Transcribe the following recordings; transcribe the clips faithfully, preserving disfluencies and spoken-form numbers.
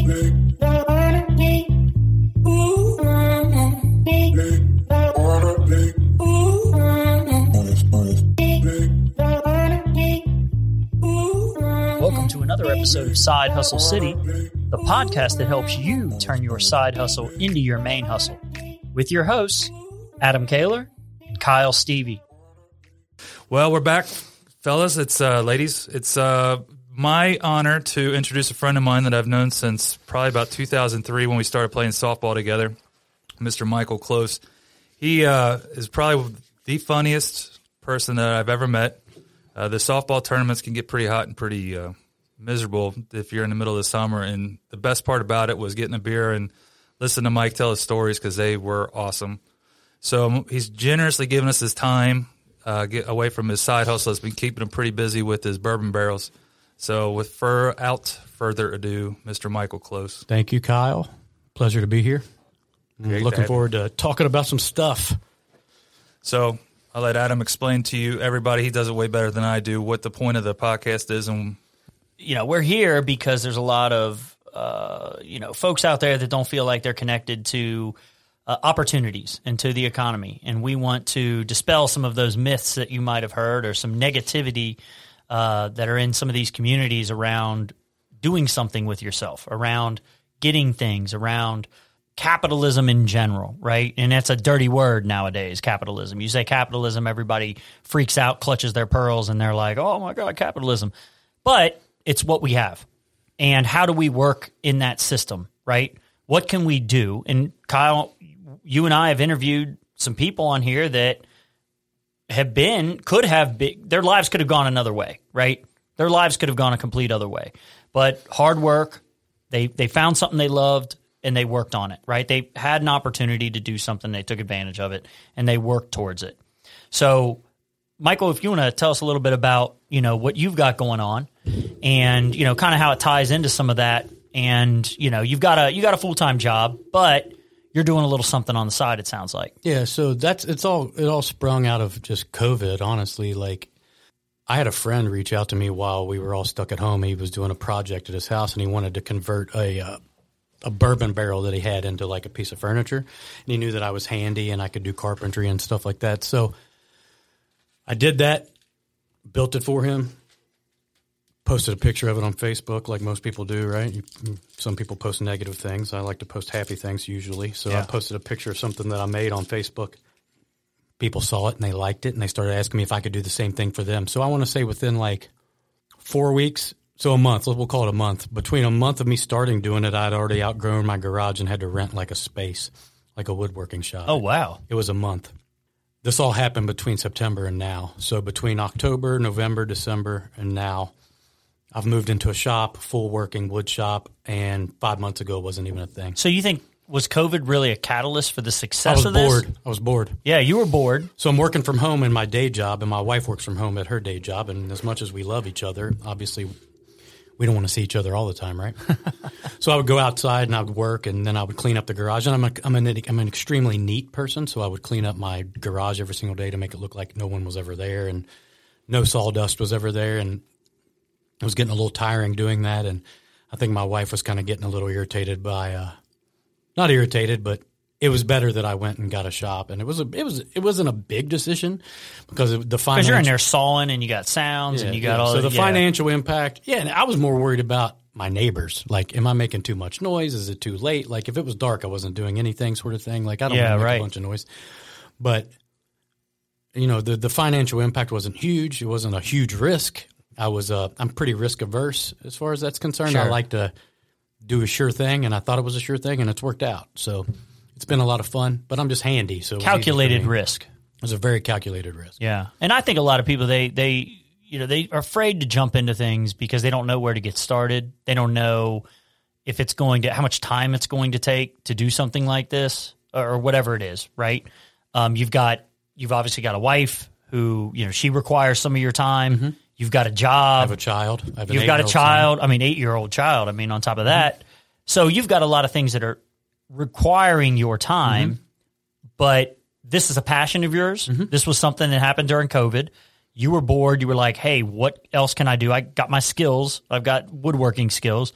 Welcome to another episode of Side Hustle City, the podcast that helps you turn your side hustle into your main hustle. With your hosts, Adam Kaler and Kyle Stevie. Well, we're back, fellas. It's uh, ladies. It's uh, my honor to introduce a friend of mine that I've known since probably about two thousand three when we started playing softball together, Mister Michael Close. He uh, is probably the funniest person that I've ever met. Uh, the softball tournaments can get pretty hot and pretty uh, miserable if you're in the middle of the summer, and the best part about it was getting a beer and listening to Mike tell his stories because they were awesome. So he's generously given us his time, uh, get away from his side hustle. Has been keeping him pretty busy with his bourbon barrels. So without further ado, Mister Michael Close. Thank you, Kyle. Pleasure to be here. Great looking to forward to talking about some stuff. So I'll let Adam explain to you, everybody, he does it way better than I do, what the point of the podcast is. And You know, we're here because there's a lot of, uh, you know, folks out there that don't feel like they're connected to uh, opportunities and to the economy. And we want to dispel some of those myths that you might have heard or some negativity uh, that are in some of these communities around doing something with yourself, around getting things, around capitalism in general, right? And that's a dirty word nowadays, capitalism. You say capitalism, everybody freaks out, clutches their pearls, and they're like, oh my God, capitalism. But it's what we have. And how do we work in that system, right? What can we do? And Kyle, you and I have interviewed some people on here that have been, could have been, their lives could have gone another way, right? Their lives could have gone a complete other way. But hard work, they they found something they loved, and they worked on it, right? They had an opportunity to do something, they took advantage of it, and they worked towards it. So, Michael, if you want to tell us a little bit about, you know, what you've got going on and, you know, kind of how it ties into some of that. And, you know, you've got a you got a full-time job, but you're doing a little something on the side, it sounds like. Yeah, so that's it's all it all sprung out of just COVID, honestly. Like, I had a friend reach out to me while we were all stuck at home. He was doing a project at his house, and he wanted to convert a uh, a bourbon barrel that he had into like a piece of furniture. And he knew that I was handy and I could do carpentry and stuff like that. So I did that, built it for him, posted a picture of it on Facebook like most people do, right? You, some people post negative things. I like to post happy things usually. So yeah. I posted a picture of something that I made on Facebook. People saw it and they liked it, and they started asking me if I could do the same thing for them. So I want to say within like four weeks, so a month, we'll call it a month. Between a month of me starting doing it, I'd already outgrown my garage and had to rent like a space, like a woodworking shop. Oh, wow. It was a month. This all happened between September and now. So between October, November, December, and now, I've moved into a shop, full working wood shop, and five months ago it wasn't even a thing. So you think, was COVID really a catalyst for the success I was of this? bored. I was bored. Yeah, you were bored. So I'm working from home in my day job, and my wife works from home at her day job. And as much as we love each other, obviously we don't want to see each other all the time, right? So I would go outside and I would work, and then I would clean up the garage. And I'm a, I'm, an, I'm an extremely neat person, so I would clean up my garage every single day to make it look like no one was ever there and no sawdust was ever there. And it was getting a little tiring doing that. And I think my wife was kind of getting a little irritated by uh, – not irritated, but it was better that I went and got a shop. And it was a, it was it wasn't a big decision because of the financial. Because you're in there sawing and you got sounds yeah, and you got yeah. all so the yeah. financial impact. Yeah, and I was more worried about my neighbors. Like, am I making too much noise? Is it too late? Like, if it was dark, I wasn't doing anything, sort of thing. Like, I don't yeah, want to make right. a bunch of noise. But you know, the the financial impact wasn't huge. It wasn't a huge risk. I was uh, I'm pretty risk averse as far as that's concerned. Sure. I like to do a sure thing, and I thought it was a sure thing, and it's worked out. So it's been a lot of fun, but I'm just handy. So it was calculated easy for me. risk. It was a very calculated risk. Yeah, and I think a lot of people they they you know they are afraid to jump into things because they don't know where to get started. They don't know if it's going to how much time it's going to take to do something like this or whatever it is. Right? Um, you've got you've obviously got a wife who you know she requires some of your time. Mm-hmm. You've got a job. I have a child. I have an you've got a eight-year-old child. son. I mean, eight-year-old child. I mean, on top of that. Mm-hmm. So you've got a lot of things that are requiring your time, mm-hmm. but this is a passion of yours. Mm-hmm. This was something that happened during COVID. You were bored. You were like, hey, what else can I do? I got my skills. I've got woodworking skills.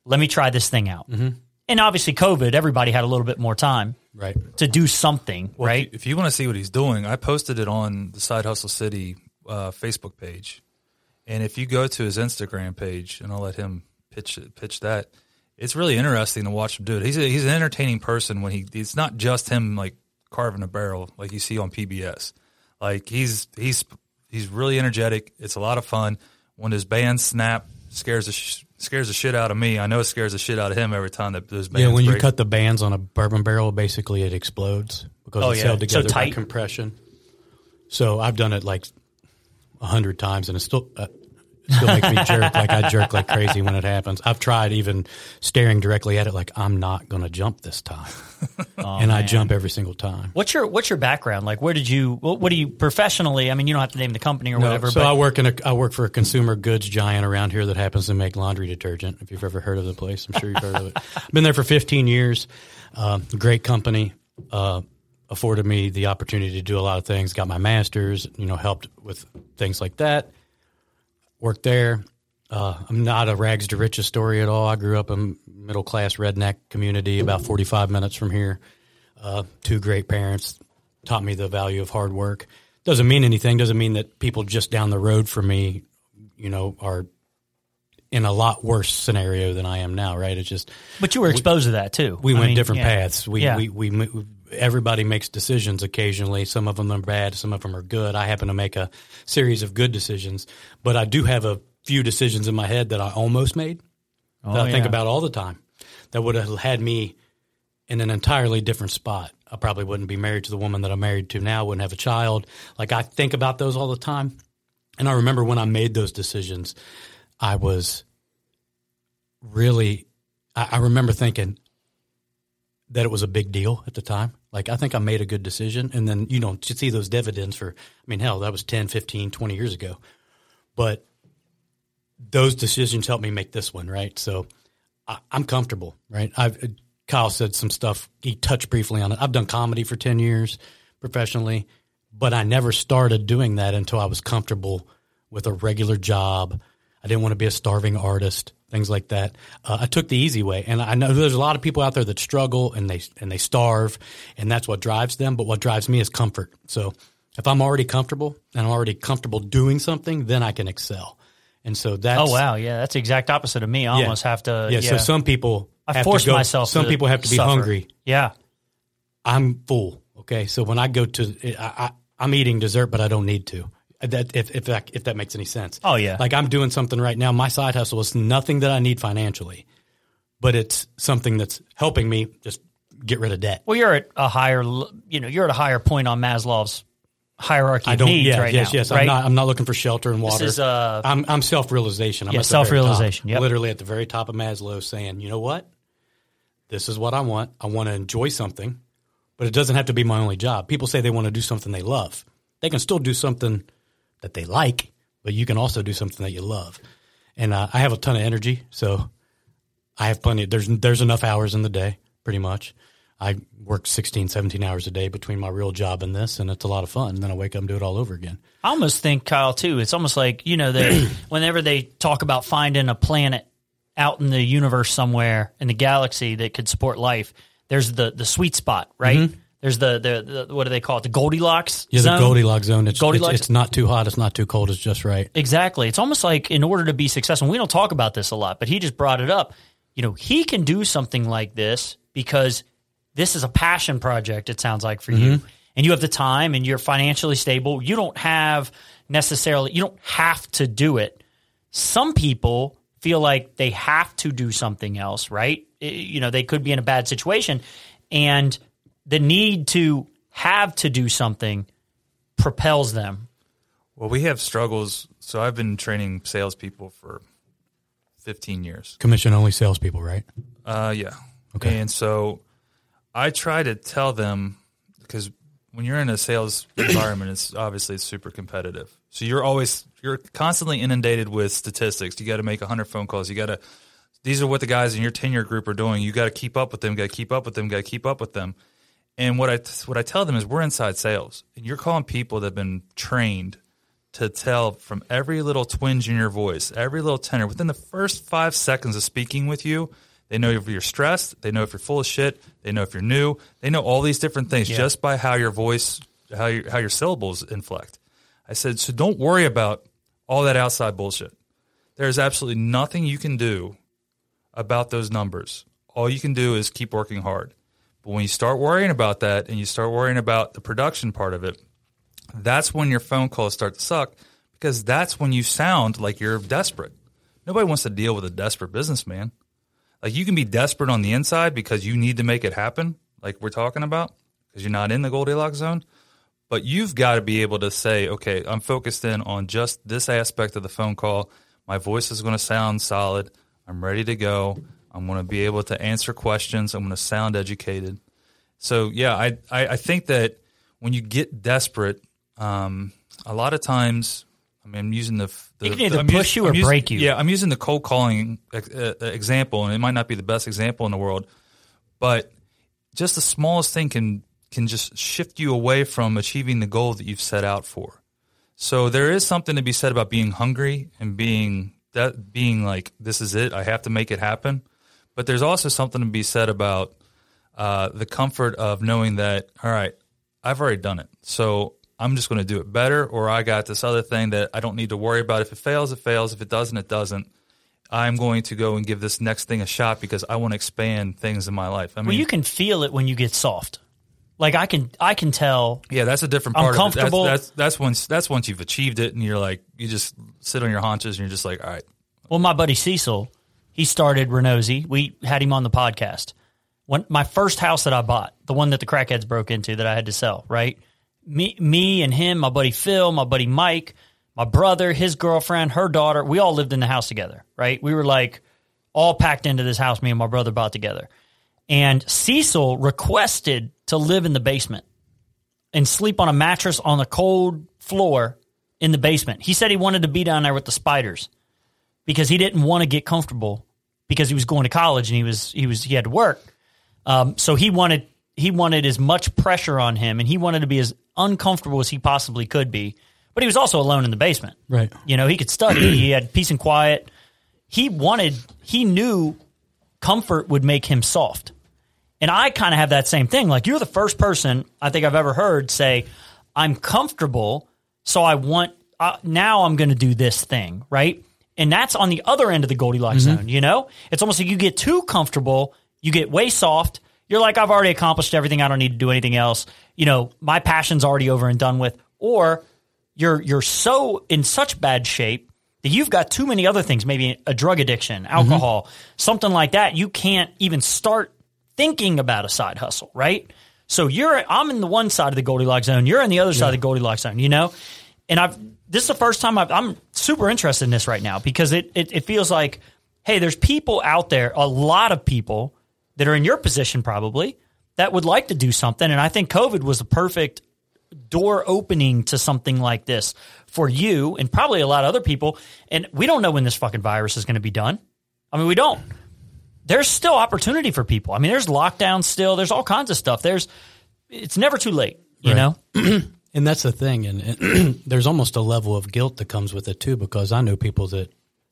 let me try this thing out. Mm-hmm. And obviously COVID, everybody had a little bit more time Right. to do something, Well, right? If you, if you want to see what he's doing, I posted it on the Side Hustle City uh, Facebook page. And if you go to his Instagram page, and I'll let him pitch pitch that, it's really interesting to watch him do it. He's a, he's an entertaining person when he. It's not just him like carving a barrel like you see on P B S. Like he's he's he's really energetic. It's a lot of fun. When his bands snap, scares the sh- scares the shit out of me. I know it scares the shit out of him every time that those bands. Yeah, when break. you cut the bands on a bourbon barrel, basically it explodes because Oh, it's yeah. held So together by tight. compression. So I've done it like a hundred times, and it still uh, it still makes me jerk. Like I jerk like crazy when it happens. I've tried even staring directly at it, like I'm not going to jump this time, Oh, and I man. jump every single time. What's your What's your background? Like, where did you? What, what do you professionally? I mean, you don't have to name the company or No, whatever. so but I work in a I work for a consumer goods giant around here that happens to make laundry detergent. If you've ever heard of the place, I'm sure you've heard of it. I've been there for fifteen years. Uh, great company. Uh, afforded me the opportunity to do a lot of things. Got my master's. You know, helped with things like that. Worked there. Uh, I'm not a rags to riches story at all. I grew up in middle class redneck community about forty-five minutes from here. Uh, two great parents taught me the value of hard work. Doesn't mean anything. Doesn't mean that people just down the road from me, you know, are in a lot worse scenario than I am now. Right? It's just but you were exposed to that too. we I went mean, different yeah. paths. We, Yeah. we, we, we, everybody makes decisions occasionally. Some of them are bad. Some of them are good. I happen to make a series of good decisions, but I do have a few decisions in my head that I almost made that Oh, I think yeah. about all the time that would have had me in an entirely different spot. I probably wouldn't be married to the woman that I'm married to now, wouldn't have a child. Like I think about those all the time. And I remember when I made those decisions, I was really, I, I remember thinking that it was a big deal at the time. Like, I think I made a good decision. And then, you know, to see those dividends for, I mean, hell, that was ten, fifteen, twenty years ago. But those decisions helped me make this one, right? So I, I'm comfortable, right? I've Kyle said some stuff. He touched briefly on it. I've done comedy for ten years professionally, but I never started doing that until I was comfortable with a regular job. I didn't want to be a starving artist, things like that. Uh, I took the easy way, and I know there's a lot of people out there that struggle and they and they starve, and that's what drives them. But what drives me is comfort. So if I'm already comfortable and I'm already comfortable doing something, then I can excel. And so that's Oh wow, yeah, that's the exact opposite of me. I yeah. almost have to. Yeah, Yeah, so some people I have force to go, myself. Some to people have to be suffer. hungry. Yeah, I'm full. Okay, so when I go to, I, I, I'm eating dessert, but I don't need to. That if if that if that makes any sense. Oh, yeah. Like I'm doing something right now. My side hustle is nothing that I need financially, but it's something that's helping me just get rid of debt. well, you're at a higher, l- you know, you're at a higher point on Maslow's hierarchy I of don't. needs Yeah, right yes, now. yes. right? I'm not. I'm not looking for shelter and water. is, uh, I'm I'm self realization. I'm Yeah, at the very top. self-realization, yep. Literally at the very top of Maslow, saying, you know what, this is what I want. I want to enjoy something, but it doesn't have to be my only job. People say they want to do something they love. They can still do something that they like, but you can also do something that you love. And uh, I have a ton of energy, so I have plenty. There's there's enough hours in the day, pretty much. I work sixteen, seventeen hours a day between my real job and this, and it's a lot of fun. And then I wake up and do it all over again. I almost think, Kyle, too, it's almost like, you know, they whenever they talk about finding a planet out in the universe somewhere in the galaxy that could support life, there's the, the sweet spot, right? There's the, the, the, what do they call it? The Goldilocks Yeah, zone? the Goldilocks zone. It's, Goldilocks? It's, it's not too hot. It's not too cold. It's just right. Exactly. It's almost like in order to be successful, we don't talk about this a lot, but he just brought it up. You know, he can do something like this because this is a passion project, it sounds like, for you. And you have the time and you're financially stable. You don't have necessarily, you don't have to do it. Some people feel like they have to do something else, right? I- You know, they could be in a bad situation. And the need to have to do something propels them. Well, we have struggles. So I've been training salespeople for fifteen years. Commission only salespeople, right? Uh, yeah. Okay. And so I try to tell them, because when you're in a sales environment, it's obviously it's super competitive. So you're always you're constantly inundated with statistics. You got to make one hundred phone calls. You got to. These are what the guys in your tenure group are doing. You got to keep up with them. Got to keep up with them. Got to keep up with them. And what I what I tell them is we're inside sales, and you're calling people that have been trained to tell from every little twinge in your voice, every little tenor, within the first five seconds of speaking with you. They know if you're stressed. They know if you're full of shit. They know if you're new. They know all these different things yeah. just by how your voice, how your, how your syllables inflect. I said, so don't worry about all that outside bullshit. There's absolutely nothing you can do about those numbers. All you can do is keep working hard. But when you start worrying about that and you start worrying about the production part of it, that's when your phone calls start to suck, because that's when you sound like you're desperate. Nobody wants to deal with a desperate businessman. Like, you can be desperate on the inside because you need to make it happen, like we're talking about, because you're not in the Goldilocks zone. But you've got to be able to say, okay, I'm focused in on just this aspect of the phone call. My voice is going to sound solid. I'm ready to go. I'm going to be able to answer questions. I'm going to sound educated. So, yeah, I, I, I think that when you get desperate, um, a lot of times, I mean, I'm using the, the it can either I'm push using, you or using, break you. Yeah, I'm using the cold calling uh, example, and it might not be the best example in the world, but just the smallest thing can can just shift you away from achieving the goal that you've set out for. So there is something to be said about being hungry and being that being like, this is it, I have to make it happen. But there's also something to be said about uh, the comfort of knowing that, all right, I've already done it, so I'm just going to do it better, or I got this other thing that I don't need to worry about. If it fails, it fails. If it doesn't, it doesn't. I'm going to go and give this next thing a shot because I want to expand things in my life. I mean, well, you can feel it when you get soft. Like I can, I can tell. Yeah, that's a different part I'm comfortable. of it. That's, that's that's once that's once you've achieved it, and you're like, you just sit on your haunches, and you're just like, all right. Well, my buddy Cecil, he started Renozzi. We had him on the podcast. When my first house that I bought, the one that the crackheads broke into that I had to sell, right? Me, me and him, my buddy Phil, my buddy Mike, my brother, his girlfriend, her daughter, we all lived in the house together, right? We were like all packed into this house me and my brother bought together. And Cecil requested to live in the basement and sleep on a mattress on the cold floor in the basement. He said he wanted to be down there with the spiders because he didn't want to get comfortable because he was going to college and he was he was he had to work. Um, so he wanted he wanted as much pressure on him, and he wanted to be as uncomfortable as he possibly could be. But he was also alone in the basement. Right. You know, he could study. He had peace and quiet. He wanted, he knew comfort would make him soft. And I kind of have that same thing. Like, you're the first person I think I've ever heard say, I'm comfortable, so I want, uh, now I'm going to do this thing, right? And that's on the other end of the Goldilocks mm-hmm. zone, you know? It's almost like you get too comfortable, you get way soft. You're like, I've already accomplished everything. I don't need to do anything else. You know, my passion's already over and done with. Or you're you're so in such bad shape that you've got too many other things, maybe a drug addiction, alcohol, mm-hmm. something like that. You can't even start thinking about a side hustle, right? So you're, I'm in the one side of the Goldilocks zone. You're in the other side yeah. of the Goldilocks zone, you know? And I've, this is the first time I've, I'm super interested in this right now because it, it, it feels like, hey, there's people out there, a lot of people that are in your position probably that would like to do something. And I think COVID was the perfect door opening to something like this for you and probably a lot of other people. And we don't know when this fucking virus is going to be done. I mean, we don't. There's still opportunity for people. I mean, there's lockdown still. There's all kinds of stuff. There's, it's never too late, you right. know? And that's the thing. And, and there's almost a level of guilt that comes with it too, because I know people that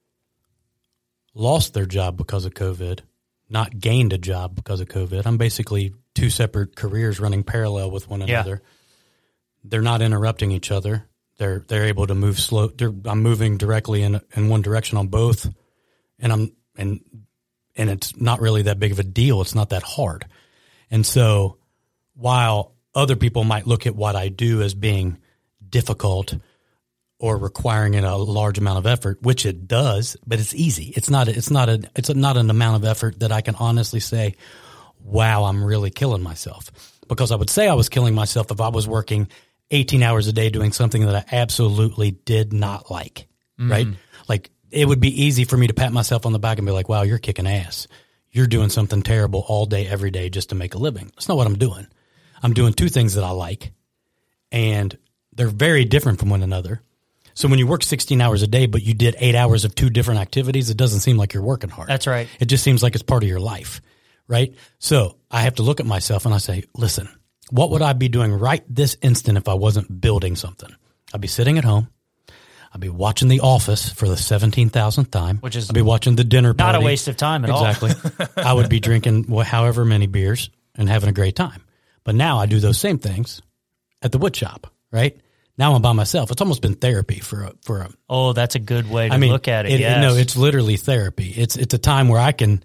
lost their job because of COVID, not gained a job because of COVID. I'm basically two separate careers running parallel with one another. Yeah. They're not interrupting each other. They're they're able to move slow. I'm moving directly in in one direction on both, and I'm and and it's not really that big of a deal. It's not that hard. And so, while other people might look at what I do as being difficult or requiring a large amount of effort, which it does, but it's easy. It's not. It's not a. It's not an amount of effort that I can honestly say, "Wow, I'm really killing myself." Because I would say I was killing myself if I was working eighteen hours a day doing something that I absolutely did not like. Mm. Right? Like, it would be easy for me to pat myself on the back and be like, "Wow, you're kicking ass. You're doing something terrible all day, every day, just to make a living." That's not what I'm doing. I'm doing two things that I like, and they're very different from one another. So when you work sixteen hours a day, but you did eight hours of two different activities, it doesn't seem like you're working hard. That's right. It just seems like it's part of your life, right? So I have to look at myself and I say, listen, what would I be doing right this instant if I wasn't building something? I'd be sitting at home. I'll be watching The Office for the seventeen thousandth time. Which is I'll be watching The Dinner Party. not a waste of time at exactly. all. Exactly. I would be drinking wh- however many beers and having a great time. But now I do those same things at the wood shop, right? Now I'm by myself. It's almost been therapy for a, for a. Oh, that's a good way to I mean, look at it. it yes. No, it's literally therapy. It's it's a time where I can.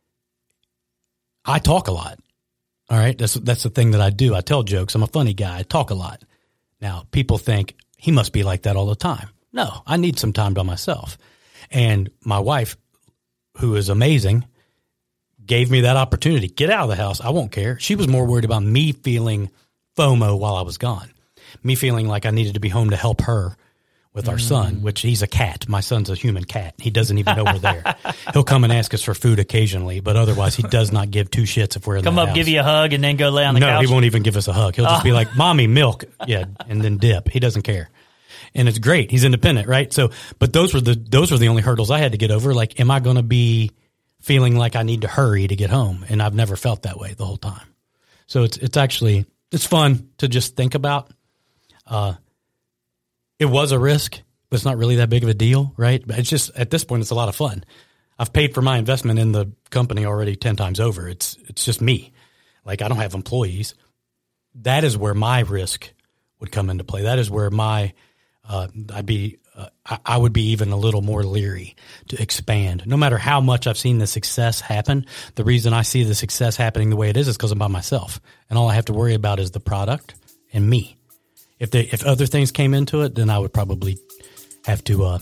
I talk a lot. All right, that's that's the thing that I do. I tell jokes. I'm a funny guy. I talk a lot. Now people think he must be like that all the time. No, I need some time by myself. And my wife, who is amazing, gave me that opportunity. Get out of the house. I won't care. She was more worried about me feeling FOMO while I was gone. Me feeling like I needed to be home to help her with our mm. son, which he's a cat. My son's a human cat. He doesn't even know we're there. He'll come and ask us for food occasionally, but otherwise he does not give two shits if we're in come the up, house. give you a hug, and then go lay on the no, couch. No, he won't even give us a hug. He'll just oh. be like, "Mommy, milk," yeah, and then dip. He doesn't care. And it's great. He's independent, right? So, but those were the those were the only hurdles I had to get over. Like, am I going to be feeling like I need to hurry to get home? And I've never felt that way the whole time. So it's it's actually it's fun to just think about. Uh, it was a risk, but it's not really that big of a deal, right? But it's just at this point, it's a lot of fun. I've paid for my investment in the company already ten times over. It's it's just me. Like, I don't have employees. That is where my risk would come into play. That is where my uh, I'd be uh, I, I would be even a little more leery to expand. No matter how much I've seen the success happen, the reason I see the success happening the way it is is because I'm by myself, and all I have to worry about is the product and me. If they if other things came into it, then I would probably have to. Uh,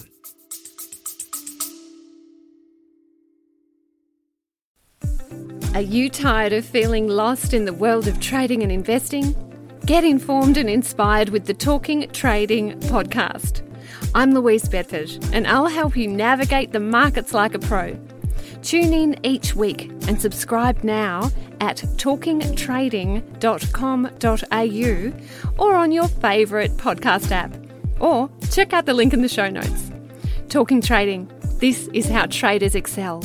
Are you tired of feeling lost in the world of trading and investing? Get informed and inspired with the Talking Trading podcast. I'm Louise Bedford, and I'll help you navigate the markets like a pro. Tune in each week and subscribe now at talking trading dot com dot a u or on your favourite podcast app. Or check out the link in the show notes. Talking Trading. This is how traders excel.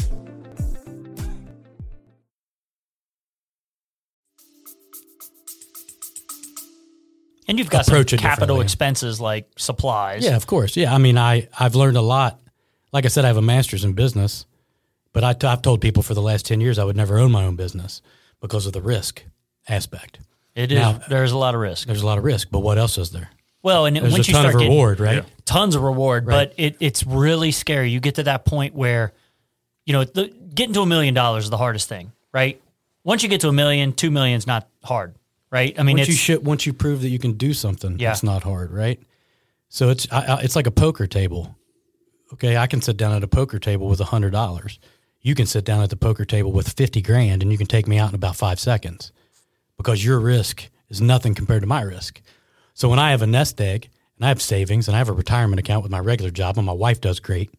And you've got some capital expenses like supplies. Yeah, of course. Yeah, I mean, I, I've learned a lot. Like I said, I have a master's in business, but I t- I've told people for the last ten years I would never own my own business because of the risk aspect. It is. Now, there's a lot of risk. There's a lot of risk, but what else is there? Well, and there's once a you ton start of getting reward, right? Tons of reward, right. But it, it's really scary. You get to that point where, you know, the, getting to a million dollars is the hardest thing, right? Once you get to a million, two million is not hard. Right. I mean, once it's, you should, once you prove that you can do something, yeah. it's not hard. Right. So it's, I, I, it's like a poker table. Okay. I can sit down at a poker table with a hundred dollars. You can sit down at the poker table with fifty grand and you can take me out in about five seconds because your risk is nothing compared to my risk. So when I have a nest egg and I have savings and I have a retirement account with my regular job and my wife does great,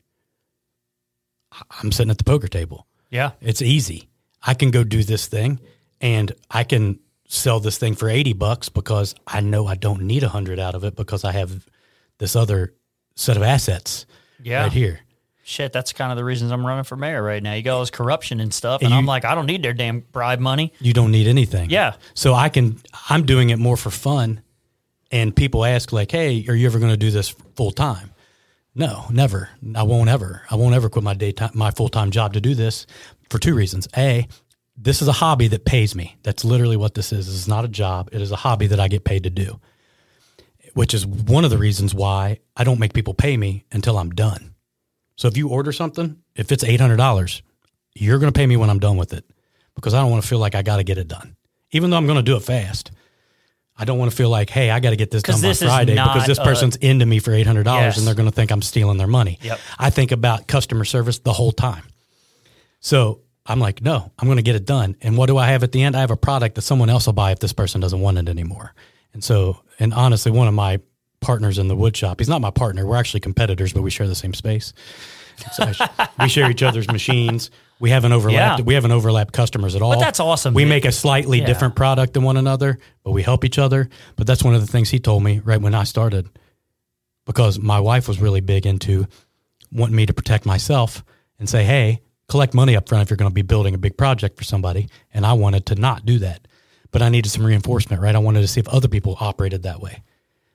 I'm sitting at the poker table. Yeah. It's easy. I can go do this thing and I can sell this thing for eighty bucks because I know I don't need a hundred out of it because I have this other set of assets yeah. right here. Shit, that's kind of the reasons I'm running for mayor right now. You got all this corruption and stuff, and, and you, I'm like, I don't need their damn bribe money. You don't need anything. Yeah. So I can, I'm doing it more for fun, and people ask like, hey, are you ever going to do this full time? No, never. I won't ever. I won't ever quit my daytime, my full-time job to do this for two reasons. A, this is a hobby that pays me. That's literally what this is. This is not a job. It is a hobby that I get paid to do, which is one of the reasons why I don't make people pay me until I'm done. So if you order something, if it's eight hundred dollars, you're going to pay me when I'm done with it because I don't want to feel like I got to get it done. Even though I'm going to do it fast, I don't want to feel like, hey, I got to get this done by Friday because this person's a, into me for eight hundred dollars yes. and they're going to think I'm stealing their money. Yep. I think about customer service the whole time. So I'm like, no, I'm going to get it done. And what do I have at the end? I have a product that someone else will buy if this person doesn't want it anymore. And so, and honestly, one of my partners in the wood shop, he's not my partner. We're actually competitors, but we share the same space. So we share each other's machines. We haven't overlapped. Yeah. We haven't overlapped customers at all. But that's awesome. We dude. make a slightly yeah. different product than one another, but we help each other. But that's one of the things he told me right when I started, because my wife was really big into wanting me to protect myself and say, hey, collect money up front if you're going to be building a big project for somebody. And I wanted to not do that, but I needed some reinforcement, right? I wanted to see if other people operated that way.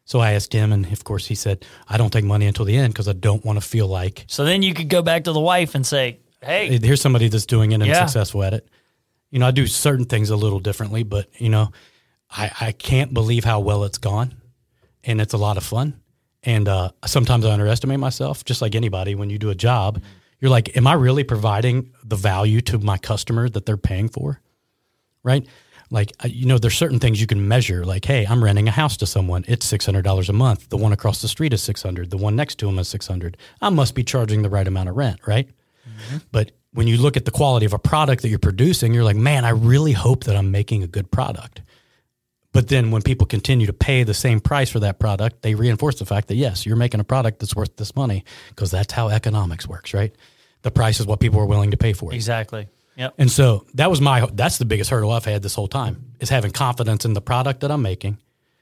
So I asked him, and of course he said, I don't take money until the end because I don't want to feel like. So then you could go back to the wife and say, hey, here's somebody that's doing it and Yeah. successful at it. You know, I do certain things a little differently, but, you know, I, I can't believe how well it's gone, and it's a lot of fun. And uh, sometimes I underestimate myself, just like anybody. When you do a job, you're like, am I really providing the value to my customer that they're paying for? Right? Like, you know, there's certain things you can measure. Like, hey, I'm renting a house to someone. It's six hundred dollars a month. The one across the street is six hundred dollars. The one next to him is six hundred dollars. I must be charging the right amount of rent, right? Mm-hmm. But when you look at the quality of a product that you're producing, you're like, man, I really hope that I'm making a good product. But then when people continue to pay the same price for that product, they reinforce the fact that, yes, you're making a product that's worth this money, because that's how economics works, right? The price is what people are willing to pay for it. Exactly. Yep. And so that was my, that's the biggest hurdle I've had this whole time, is having confidence in the product that I'm making,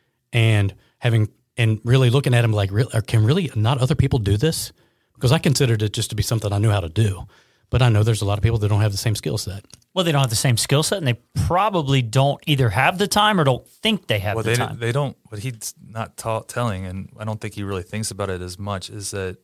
and having, and really looking at them like, really, can really not other people do this? Because I considered it just to be something I knew how to do. But I know there's a lot of people that don't have the same skill set. Well, they don't have the same skill set, and they probably don't either have the time or don't think they have well, the they, time. They don't, what he's not ta- telling, and I don't think he really thinks about it as much, is that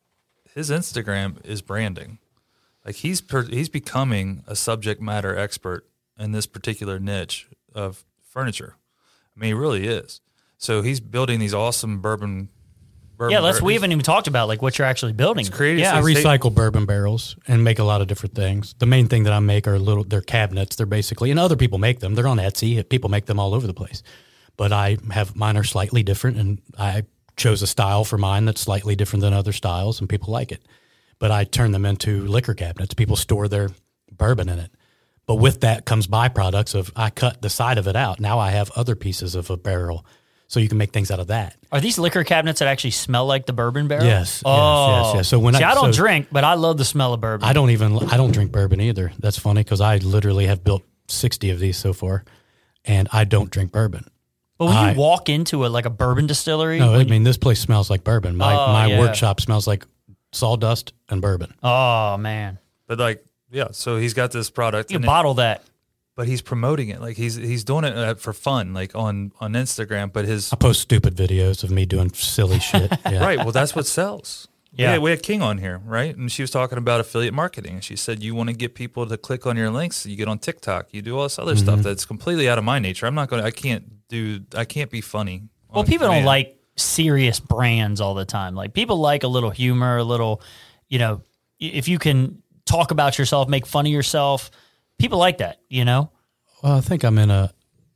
his Instagram is branding. Like he's per, he's becoming a subject matter expert in this particular niche of furniture. I mean, he really is. So he's building these awesome bourbon. bourbon yeah, let's. bar- We haven't even talked about like what you're actually building. It's creative. Yeah, I So they- recycle bourbon barrels and make a lot of different things. The main thing that I make are little, they're cabinets. They're basically, and other people make them. They're on Etsy. People make them all over the place. But I have, mine are slightly different, and I chose a style for mine that's slightly different than other styles, and people like it. But I turn them into liquor cabinets. People store their bourbon in it. But with that comes byproducts of, I cut the side of it out. Now I have other pieces of a barrel. So you can make things out of that. Are these liquor cabinets that actually smell like the bourbon barrel? Yes, Oh, yes, yes, yes. So when See, I- I don't so- drink, but I love the smell of bourbon. I don't even, I don't drink bourbon either. That's funny because I literally have built sixty of these so far, and I don't drink bourbon. but when I- you walk into a like a bourbon distillery, No, I when you- mean, this place smells like bourbon. My Oh, my yeah. workshop smells like sawdust and bourbon. oh man, But like, yeah, so he's got this product, you and it- bottle that. but he's promoting it. Like he's he's doing it uh, for fun, like on, on Instagram. But his I post stupid videos of me doing silly shit. Yeah. right, well, that's what sells. Yeah. Yeah, we had King on here, right? And she was talking about affiliate marketing. And she said, you want to get people to click on your links, you get on TikTok, you do all this other Mm-hmm. stuff that's completely out of my nature. I'm not going to, I can't do, I can't be funny. Well, on people don't command. like serious brands all the time. Like people like a little humor, a little, you know, if you can talk about yourself, make fun of yourself, people like that, you know? Well, I think I'm in a,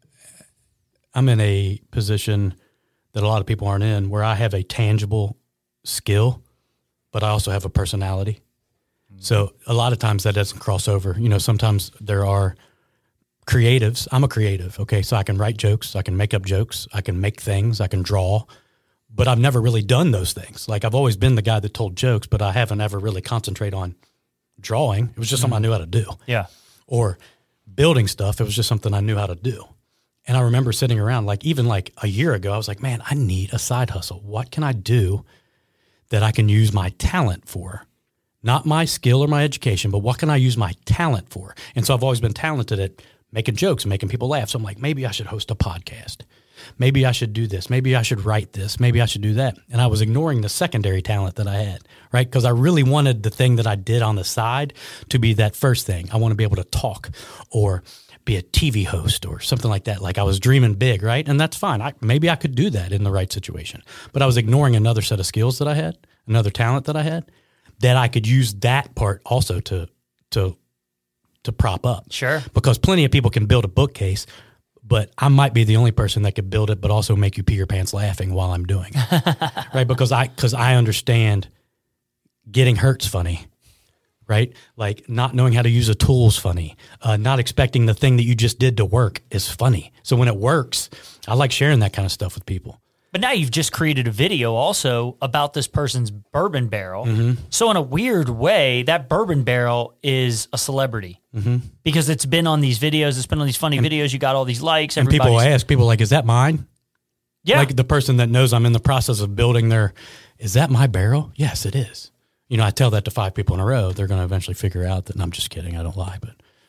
I'm in a position that a lot of people aren't in, where I have a tangible skill, but I also have a personality. So a lot of times that doesn't cross over. You know, sometimes there are creatives. I'm a creative. Okay. So I can write jokes. I can make up jokes. I can make things. I can draw, but I've never really done those things. Like I've always been the guy that told jokes, but I haven't ever really concentrated on drawing. It was just something I knew how to do. Yeah. Or building stuff. It was just something I knew how to do. And I remember sitting around, like even like a year ago, I was like, man, I need a side hustle. What can I do that I can use my talent for? Not my skill or my education, but what can I use my talent for? And so I've always been talented at making jokes and making people laugh. So I'm like, maybe I should host a podcast. Maybe I should do this. Maybe I should write this. Maybe I should do that. And I was ignoring the secondary talent that I had, right? Because I really wanted the thing that I did on the side to be that first thing. I want to be able to talk or be a T V host or something like that. Like I was dreaming big, right? And that's fine. I, maybe I could do that in the right situation. But I was ignoring another set of skills that I had, another talent that I had, that I could use that part also to to to prop up. Sure. Because plenty of people can build a bookcase, but I might be the only person that could build it, but also make you pee your pants laughing while I'm doing it. Right? Because I because I understand getting hurt's funny. Right? Like not knowing how to use a tool's funny. Uh, not expecting the thing that you just did to work is funny. So when it works, I like sharing that kind of stuff with people. But now you've just created a video also about this person's bourbon barrel. Mm-hmm. So in a weird way, that bourbon barrel is a celebrity Mm-hmm. because it's been on these videos. It's been on these funny videos. You got all these likes. And people everybody's- ask, people are like, is that mine? yeah. Like the person that knows I'm in the process of building their, is that my barrel? Yes, it is. You know, I tell that to five people in a row. They're going to eventually figure out that, and I'm just kidding. I don't lie, but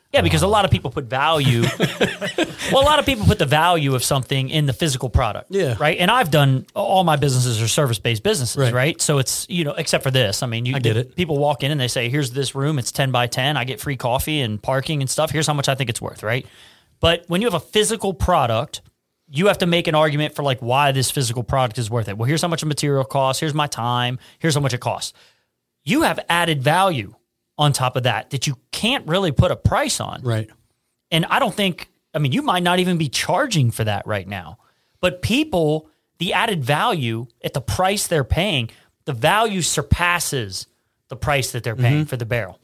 Yeah, because a lot of people put value. well, a lot of people put the value of something in the physical product. Yeah. Right. And I've done all my businesses are service based businesses. Right. Right. So it's, you know, except for this. I mean, you I get the, it. people walk in and they say, here's this room. It's ten by ten. I get free coffee and parking and stuff. Here's how much I think it's worth. Right. But when you have a physical product, you have to make an argument for like why this physical product is worth it. Well, here's how much a material costs. Here's my time. Here's how much it costs. You have added value on top of that that you can't really put a price on. Right. And I don't think, I mean, you might not even be charging for that right now. But people, the added value at the price they're paying, the value surpasses the price that they're paying mm-hmm. for the barrel.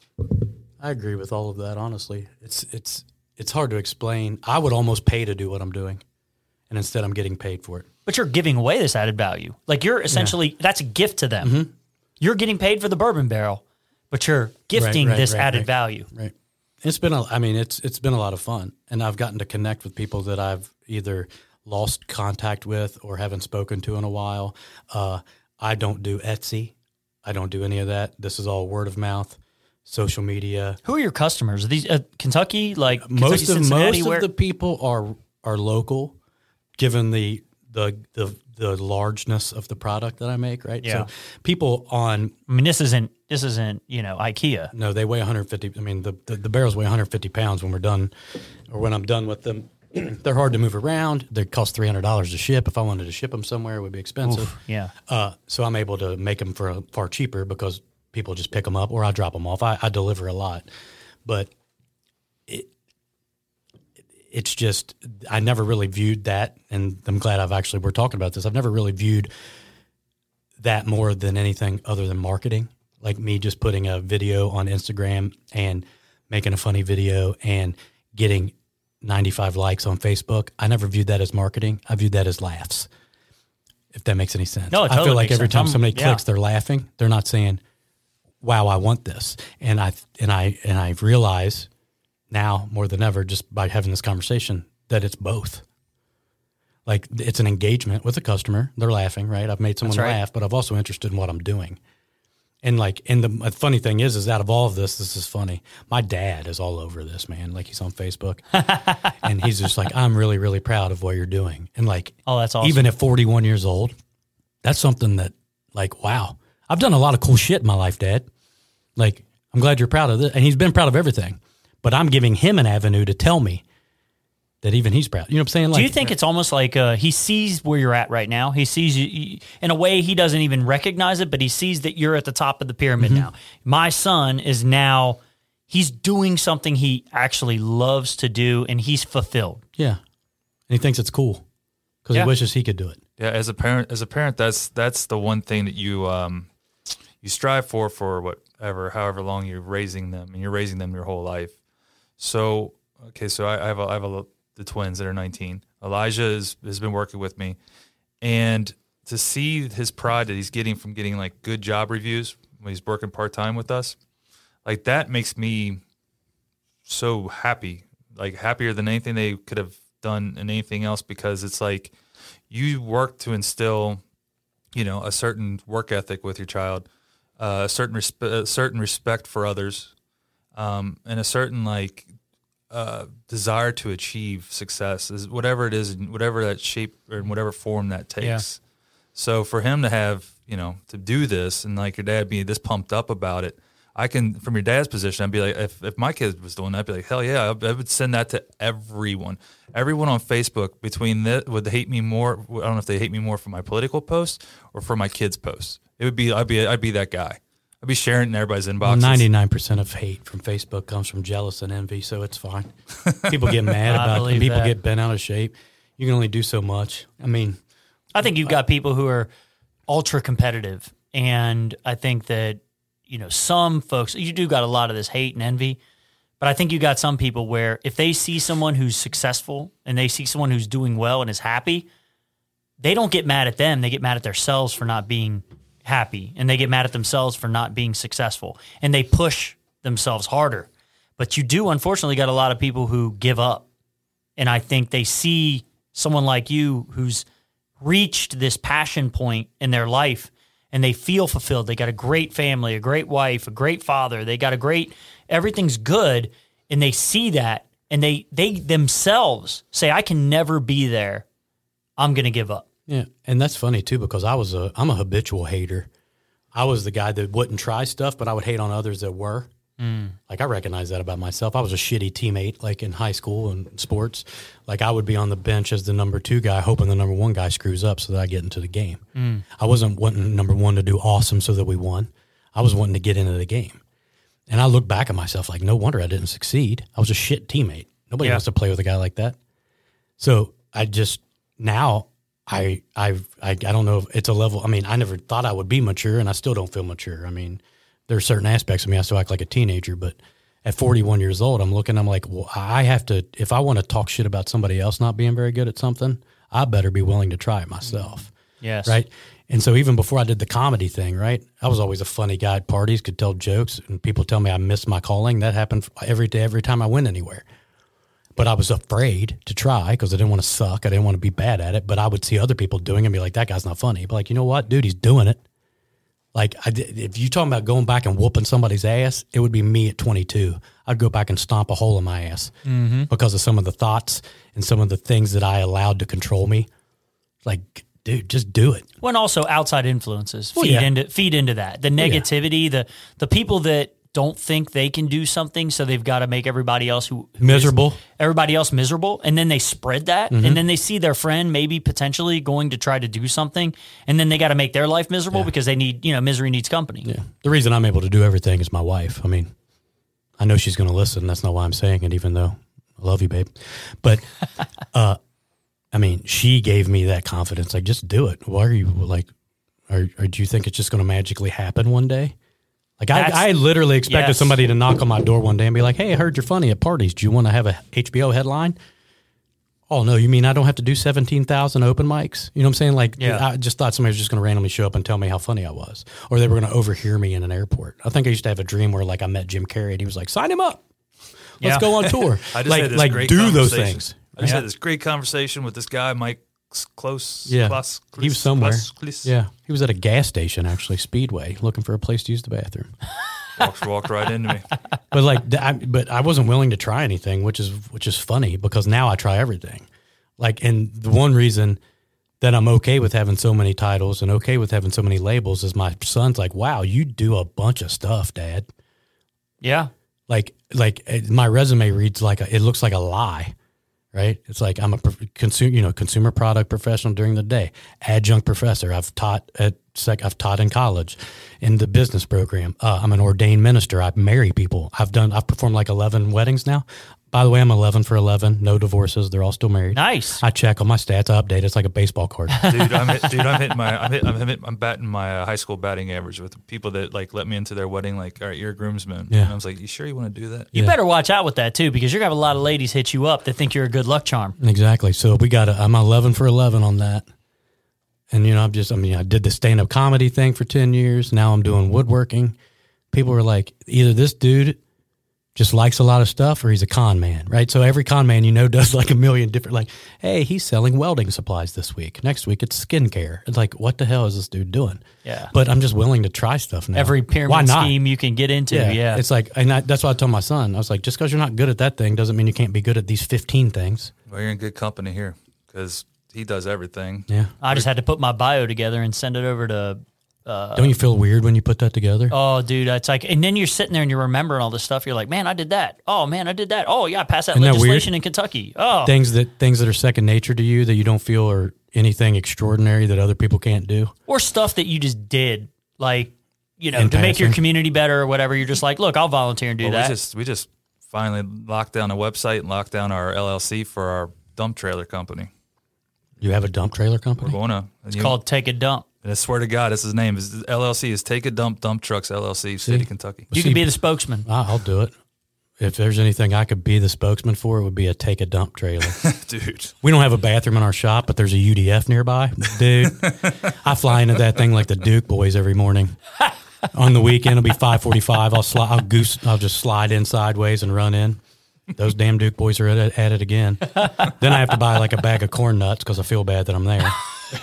I agree with all of that, honestly. It's it's it's hard to explain. I would almost pay to do what I'm doing, and instead I'm getting paid for it. But you're giving away this added value. Like you're essentially, yeah. that's a gift to them. Mm-hmm. You're getting paid for the bourbon barrel, but you're gifting right, right, this right, added right, value. Right. It's been a, I mean, it's it's been a lot of fun, and I've gotten to connect with people that I've either lost contact with or haven't spoken to in a while. Uh, I don't do Etsy. I don't do any of that. This is all word of mouth, social media. Who are your customers? Are these uh, Kentucky, like Kentucky, most of Cincinnati, most where? of the people are are local, given the the the the largeness of the product that I make, right? Yeah. So people on, I mean, this isn't this isn't you know IKEA. No, they weigh one hundred fifty. I mean, the, the the barrels weigh one hundred fifty pounds when we're done, or when I'm done with them. They're hard to move around. They cost three hundred dollars to ship. If I wanted to ship them somewhere, it would be expensive. Oof, yeah. Uh, so I'm able to make them for a, far cheaper because people just pick them up, or I drop them off. I, I deliver a lot, but it. It's just, I never really viewed that, and I'm glad I've actually, we're talking about this. I've never really viewed that more than anything other than marketing, like me just putting a video on Instagram and making a funny video and getting ninety-five likes on Facebook. I never viewed that as marketing. I viewed that as laughs, if that makes any sense. No, it totally I feel like every sense. time somebody yeah. clicks, they're laughing. They're not saying, wow, I want this. And I, and I, and I realize now more than ever, just by having this conversation, that it's both. Like it's an engagement with the customer. They're laughing, right? I've made someone right. laugh, but I've also interested in what I'm doing. And like, and the funny thing is, is out of all of this, this is funny. My dad is all over this, man. Like he's on Facebook and he's just like, I'm really, really proud of what you're doing. And like, oh, that's awesome. Even at forty-one years old, that's something that like, wow, I've done a lot of cool shit in my life, Dad. Like, I'm glad you're proud of this. And he's been proud of everything. But I'm giving him an avenue to tell me that even he's proud. You know what I'm saying? Like, do you think it's almost like uh, he sees where you're at right now? He sees you, you in a way he doesn't even recognize it, but he sees that you're at the top of the pyramid mm-hmm. now. My son is now, he's doing something he actually loves to do, and he's fulfilled. Yeah. And he thinks it's cool because yeah. he wishes he could do it. Yeah, as a parent, as a parent, that's that's the one thing that you um, you strive for for whatever, however long you're raising them, and you're raising them your whole life. So, okay, so I, I have a, I have a, the twins that are nineteen. Elijah is, has been working with me, and to see his pride that he's getting from getting like good job reviews when he's working part time with us, like that makes me so happy, like happier than anything they could have done and anything else, because it's like you work to instill, you know, a certain work ethic with your child, uh, a certain respe- a certain respect for others. Um, and a certain like uh, desire to achieve success, is whatever it is, in whatever that shape or in whatever form that takes. Yeah. So for him to have, you know, to do this and like your dad being this pumped up about it, I can, from your dad's position, I'd be like, if, if my kid was doing that, I'd be like, hell yeah, I, I would send that to everyone. Everyone on Facebook between that would hate me more. I don't know if they hate me more for my political posts or for my kids' posts. It would be, I'd be, I'd be that guy. I'd be sharing it in everybody's inboxes. ninety-nine percent of hate from Facebook comes from jealous and envy, so it's fine. People get mad about it. People that. get bent out of shape. You can only do so much. I mean, I think you've got people who are ultra competitive, and I think that, you know, some folks, you do got a lot of this hate and envy, but I think you got some people where if they see someone who's successful and they see someone who's doing well and is happy, they don't get mad at them. They get mad at themselves for not being happy, and they get mad at themselves for not being successful, and they push themselves harder. But you do, unfortunately, got a lot of people who give up, and I think they see someone like you who's reached this passion point in their life, and they feel fulfilled. They got a great family, a great wife, a great father. They got a great, everything's good, and they see that, and they they themselves say, I can never be there. I'm going to give up. Yeah, and that's funny too because I was a I'm a habitual hater. I was the guy that wouldn't try stuff, but I would hate on others that were. Mm. Like I recognize that about myself. I was a shitty teammate, like in high school and sports. Like I would be on the bench as the number two guy, hoping the number one guy screws up so that I get into the game. Mm. I wasn't wanting number one to do awesome so that we won. I was wanting to get into the game. And I look back at myself like, no wonder I didn't succeed. I was a shit teammate. Nobody yeah. wants to play with a guy like that. So I just now. I, I've, I I don't know if it's a level. I mean, I never thought I would be mature, and I still don't feel mature. I mean, there are certain aspects of me I still act like a teenager, but at forty-one years old, I'm looking, I'm like, well, I have to, if I want to talk shit about somebody else not being very good at something, I better be willing to try it myself. Yes. Right? And so even before I did the comedy thing, right, I was always a funny guy at parties, could tell jokes, and people tell me I missed my calling. That happened every day, every time I went anywhere. But I was afraid to try because I didn't want to suck. I didn't want to be bad at it. But I would see other people doing it and be like, that guy's not funny. But like, you know what, dude, he's doing it. Like, I, if you're talking about going back and whooping somebody's ass, it would be me at twenty-two. I'd go back and stomp a hole in my ass mm-hmm. because of some of the thoughts and some of the things that I allowed to control me. Like, dude, just do it. Well, and also outside influences well, feed yeah. into feed into that. The negativity, yeah. the the people that don't think they can do something, so they've got to make everybody else who, who miserable, is, everybody else miserable, and then they spread that, mm-hmm. and then they see their friend maybe potentially going to try to do something, and then they got to make their life miserable yeah. because they need, you know, misery needs company. Yeah. The reason I'm able to do everything is my wife. I mean, I know she's going to listen. That's not why I'm saying it, even though I love you, babe. But, uh, I mean, she gave me that confidence. Like, just do it. Why are you like, or, or do you think it's just going to magically happen one day? Like I, I literally expected yes. somebody to knock on my door one day and be like, hey, I heard you're funny at parties. Do you want to have a H B O headline? Oh, no, you mean I don't have to do seventeen thousand open mics? You know what I'm saying? Like, yeah. I just thought somebody was just going to randomly show up and tell me how funny I was. Or they were going to overhear me in an airport. I think I used to have a dream where, like, I met Jim Carrey and he was like, sign him up. Let's yeah. go on tour. I just like, had this like great do those things. I just yeah. had this great conversation with this guy, Mike Close. Yeah, Close, he was somewhere. Close, Close. Yeah, he was at a gas station, actually, Speedway, looking for a place to use the bathroom. Walked, walked right into me. But like, I, but I wasn't willing to try anything, which is which is funny because now I try everything. Like, and the one reason that I'm okay with having so many titles and okay with having so many labels is my son's like, wow, you do a bunch of stuff, Dad. Yeah. Like, like my resume reads like a, it looks like a lie. Right? It's like I'm a consumer, you know, consumer product professional during the day, adjunct professor. I've taught at sec, I've taught in college, in the business program. Uh, I'm an ordained minister. I marry people. I've done. I've performed like eleven weddings now. By the way, I'm eleven for eleven. No divorces. They're all still married. Nice. I check on my stats. I update. It's like a baseball card. Dude, I'm hit, dude, I'm hitting my. I'm hit, I'm, hit, I'm batting my uh, high school batting average with people that like let me into their wedding. Like, all right, you're a groomsman. Yeah. And I was like, you sure you want to do that? You yeah. better watch out with that too, because you're gonna have a lot of ladies hit you up that think you're a good luck charm. Exactly. So we got. A, I'm eleven for eleven on that. And you know, I'm just. I mean, I did the stand up comedy thing for ten years. Now I'm doing woodworking. People are like, either this dude just likes a lot of stuff or he's a con man, right? So every con man, you know, does like a million different, like, hey, he's selling welding supplies this week. Next week, it's skincare. It's like, what the hell is this dude doing? Yeah. But I'm just willing to try stuff now. Every pyramid scheme you can get into, yeah. yeah. It's like, and I, that's what I told my son. I was like, just because you're not good at that thing doesn't mean you can't be good at these fifteen things. Well, you're in good company here because he does everything. Yeah. I just had to put my bio together and send it over to... Uh, Don't you feel weird when you put that together? Oh, dude, it's like, and then you're sitting there and you're remembering all this stuff. You're like, man, I did that. Oh, man, I did that. Oh, yeah, I passed that Isn't legislation that in Kentucky. Oh, things that things that are second nature to you that you don't feel are anything extraordinary that other people can't do, or stuff that you just did, like you know, in to passing. make your community better or whatever. You're just like, look, I'll volunteer and do well, that. We just we just finally locked down a website and locked down our L L C for our dump trailer company. You have a dump trailer company? We're going to. It's you, called Take a Dump. And I swear to God, this is his name. His L L C is Take a Dump Dump Trucks L L C, City, Kentucky. You See, can be the spokesman. I'll do it. If there's anything I could be the spokesman for, it would be a Take a Dump trailer. Dude. We don't have a bathroom in our shop, but there's a U D F nearby. Dude, I fly into that thing like the Duke boys every morning. On the weekend, it'll be five forty-five. I'll slide, I'll goose, I'll just slide in sideways and run in. Those damn Duke boys are at it, at it again. Then I have to buy like a bag of corn nuts because I feel bad that I'm there.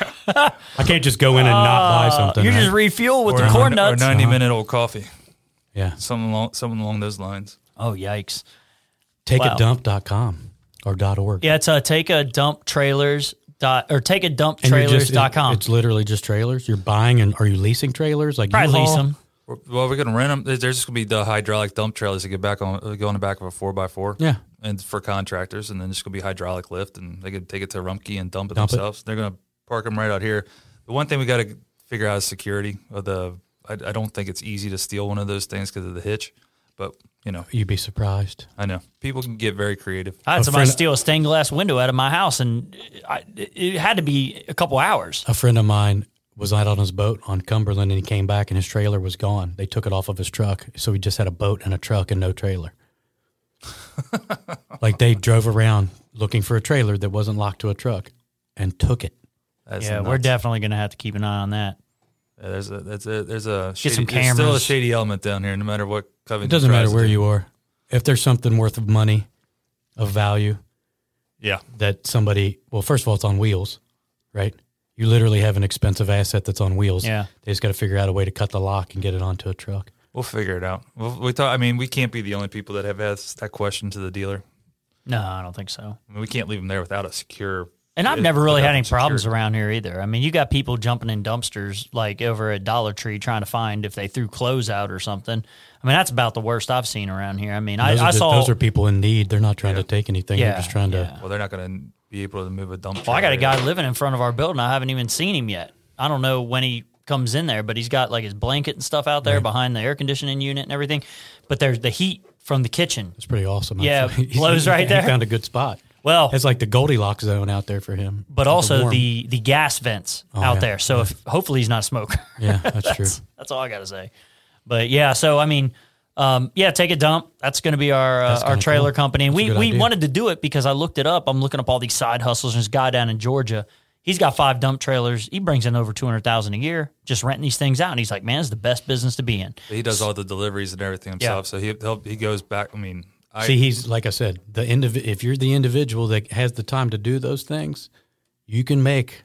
I can't just go in and not buy something. You right? just refuel with or, the corn or, nuts. Or ninety-minute uh-huh. old coffee. Yeah. Something along, something along those lines. Oh, yikes. take a Wow. dump dot com or .org. Yeah, it's uh, take a dump trailers dot or take a dump And you're trailers just- dot com. it- It's literally just trailers. You're buying and are you leasing trailers? Like Probably U-Haul? lease them. We're- Well, we're going to rent them. There's just going to be the hydraulic dump trailers that get back on, uh, go on the back of a four by four. Yeah. And for contractors, and then it's going to be hydraulic lift, and they can take it to Rumpke and dump it Dump it. themselves. They're going to park them right out here. The one thing we got to figure out is security of the. I, I don't think it's easy to steal one of those things because of the hitch, but you know, You'd be surprised. I know people can get very creative. I had A somebody friend- steal a stained glass window out of my house, and I, it had to be a couple hours. A friend of mine was out on his boat on Cumberland, and he came back, and his trailer was gone. They took it off of his truck, so he just had a boat and a truck and no trailer. Like they drove around looking for a trailer that wasn't locked to a truck and took it. That's Yeah, nuts. we're definitely going to have to keep an eye on that. Yeah, there's a there's a there's a shady, some there's still a cameras. shady element down here, no matter what Covington It doesn't tries matter to where do. you are. If there's something worth of money, of value, Yeah, that somebody, well, first of all, it's on wheels, right? You literally have an expensive asset that's on wheels. Yeah. They just got to figure out a way to cut the lock and get it onto a truck. we'll figure it out. We'll, we thought. I mean, we can't be the only people that have asked that question to the dealer. No, I don't think so. I mean, we can't leave them there without a secure. And I've it- never really without had any security. problems around here either. I mean, you got people jumping in dumpsters like over at Dollar Tree trying to find if they threw clothes out or something. I mean, that's about the worst I've seen around here. I mean, I, Those, are I just- saw. those are people in need. They're not trying to take anything. Yeah, They're just trying to. yeah. Well, they're not going to be able to move a dump. Well, I got a trailer. guy living in front of our building. I haven't even seen him yet. I don't know when he comes in there, but he's got like his blanket and stuff out there behind the air conditioning unit and everything. But there's the heat from the kitchen. It's pretty awesome. Yeah, actually. blows He- right he there. found a good spot. Well, It's like the Goldilocks zone out there for him. but The also warm. the the gas vents Oh, out yeah. there. So if hopefully he's not a smoker. Yeah, that's, true. that's, that's all I got to say. But yeah, so I mean, um, yeah, take a dump. That's going to be our uh, That's our kinda trailer cool. company, and That's a we good we idea. wanted to do it because I looked it up. I'm looking up all these side hustles. There's a guy down in Georgia. He's got five dump trailers. He brings in over two hundred thousand a year just renting these things out. And he's like, man, it's the best business to be in. He does all the deliveries and everything himself. So he he'll, he goes back. I mean, I, See, he's like I said, the indiv- if you're the individual that has the time to do those things, you can make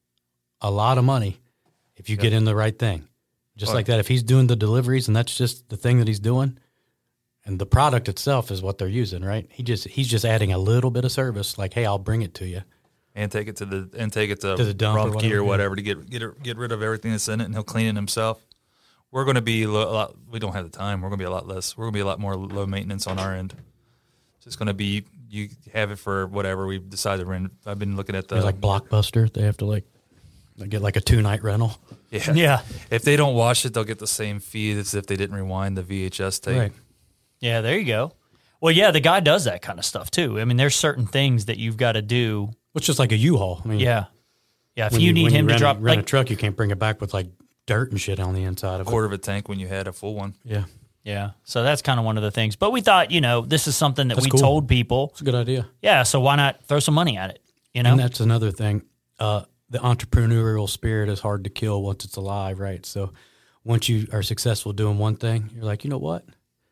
a lot of money if you get in the right thing. Just Well- like that, if he's doing the deliveries and that's just the thing that he's doing, and the product itself is what they're using, right? He just he's just adding a little bit of service, like, hey, I'll bring it to you. and take it to the and take it to, To the dump or Rumpke whatever, or yeah. whatever to get get it- get rid of everything that's in it, and he'll clean it himself. We're going to be a lo- a lot. We don't have the time. We're going to be a lot less. We're going to be a lot more low maintenance on our end. It's just going to be you have it for whatever we decided. We're in. I've been looking at the They're like Blockbuster, they have to like they get like a two night rental. yeah. Yeah. If they don't wash it, they'll get the same fee as if they didn't rewind the V H S tape. Right. Yeah, there you go. Well, yeah, the guy does that kind of stuff too. I mean, there's certain things that you've got to do. Which is like a U-Haul. I mean, Yeah. Yeah, if when you need when him to rent, drop a, rent like a truck, you can't bring it back with like dirt and shit on the inside of Quarter of a tank when you had a full one. it. Yeah, Yeah. So that's kind of one of the things. But we thought, you know, this is something that That's we cool. told people. it's a good idea. Yeah. So why not throw some money at it? You know? And that's another thing. Uh, the entrepreneurial spirit is hard to kill once it's alive, right? So once you are successful doing one thing, you're like, you know what?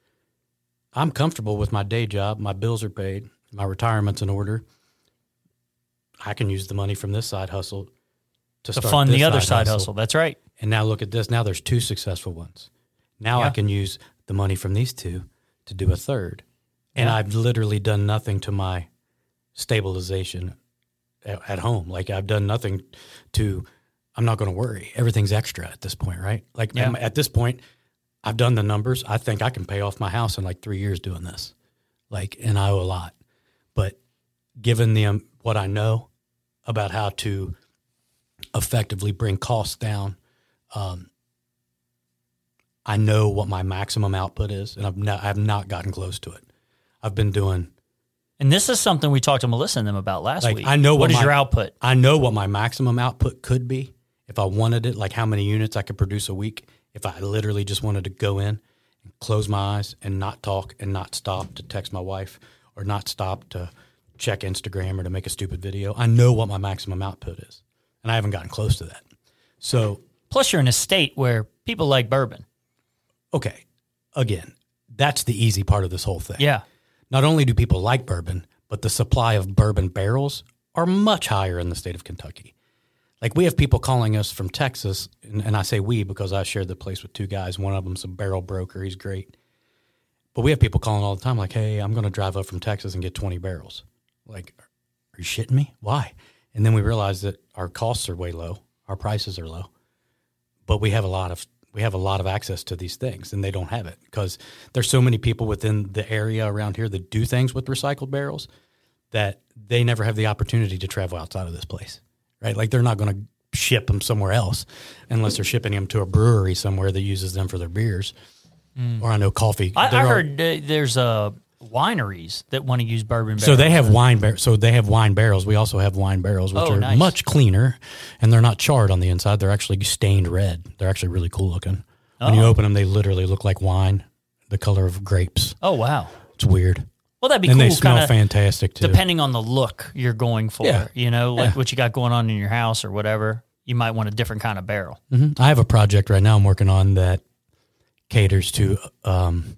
I'm comfortable with my day job. My bills are paid. My retirement's in order. I can use the money from this side hustle to, to start fund this the other side hustle. That's right. And now look at this. Now there's two successful ones. Now I Yeah. can use the money from these two to do a third. And Yeah. I've literally done nothing to my stabilization at, at home. Like I've done nothing to, I'm not going to worry. Everything's extra at this point, right? Like Yeah. am- at this point, I've done the numbers. I think I can pay off my house in like three years doing this. Like, and I owe a lot. But given the um, what I know about how to effectively bring costs down, um, I know what my maximum output is, and I've not, I've not gotten close to it. I've been doing, And this is something we talked to Melissa and them about last like, week. I know what what is my- your output? I know what my maximum output could be if I wanted it, like how many units I could produce a week. If I literally just wanted to go in and close my eyes and not talk and not stop to text my wife or not stop to check Instagram or to make a stupid video, I know what my maximum output is, and I haven't gotten close to that. So, Plus, you're in a state where people like bourbon. okay, again, that's the easy part of this whole thing. Yeah. Not only do people like bourbon, but the supply of bourbon barrels are much higher in the state of Kentucky. Like we have people calling us from Texas, and, and I say we because I shared the place with two guys. One of them's a barrel broker. He's great. But we have people calling all the time like, hey, I'm going to drive up from Texas and get twenty barrels. Like, are you shitting me? Why? And then we realize that our costs are way low. Our prices are low. But we have a lot of we have a lot of access to these things, and they don't have it because there's so many people within the area around here that do things with recycled barrels that they never have the opportunity to travel outside of this place, right? Like they're not going to ship them somewhere else unless they're shipping them to a brewery somewhere that uses them for their beers. Mm. Or I know coffee. I, I are, heard uh, there's uh, wineries that want to use bourbon barrels. So they have wine bar- So they have wine barrels. We also have wine barrels, which oh, are nice. much cleaner, and they're not charred on the inside. They're actually stained red. They're actually really cool looking. When oh. you open them, they literally look like wine, the color of grapes. Oh wow, it's weird. Well, that'd be and cool. And they smell kinda, fantastic too. Depending on the look you're going for, yeah. you know, like yeah. what you got going on in your house or whatever, you might want a different kind of barrel. Mm-hmm. I have a project right now I'm working on that caters to. Um,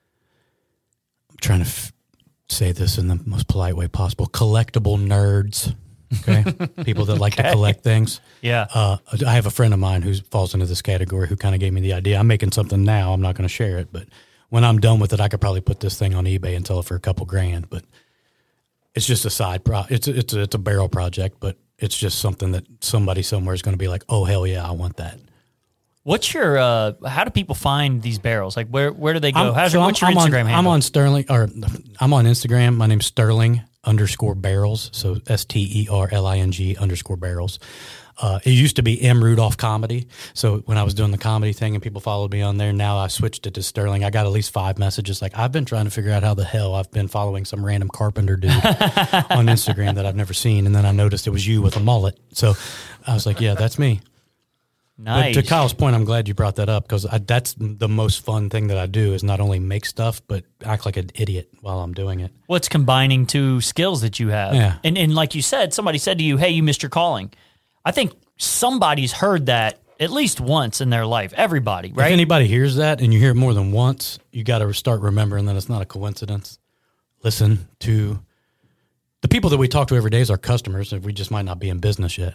I'm trying to f- say this in the most polite way possible. Collectible nerds. Okay, people that like okay. to collect things. Yeah, uh, I have a friend of mine who falls into this category who kind of gave me the idea. I'm making something now. I'm not going to share it, but when I'm done with it, I could probably put this thing on eBay and sell it for a couple grand. But it's just a side pro. It's a, it's a, it's a barrel project, but it's just something that somebody somewhere is going to be like, oh hell yeah, I want that. What's your? Uh, how do people find these barrels? Like where where do they go? I'm, How's, so what's I'm, your I'm Instagram on, handle? I'm on Sterling, or I'm on Instagram. My name's Sterling underscore barrels. So S T E R L I N G underscore barrels. Uh, it used to be M Rudolph Comedy. So when I was doing the comedy thing and people followed me on there, now I switched it to Sterling. I got at least five messages like, I've been trying to figure out how the hell I've been following some random carpenter dude on Instagram that I've never seen. And then I noticed it was you with a mullet. So I was like, yeah, that's me. Nice. But to Kyle's point, I'm glad you brought that up because that's the most fun thing that I do is not only make stuff, but act like an idiot while I'm doing it. What's combining two skills that you have? Yeah. And, and like you said, somebody said to you, hey, you missed your calling. I think somebody's heard that at least once in their life. Everybody, right? If anybody hears that and you hear it more than once, you got to start remembering that it's not a coincidence. Listen to the people that we talk to every day is our customers, and we just might not be in business yet.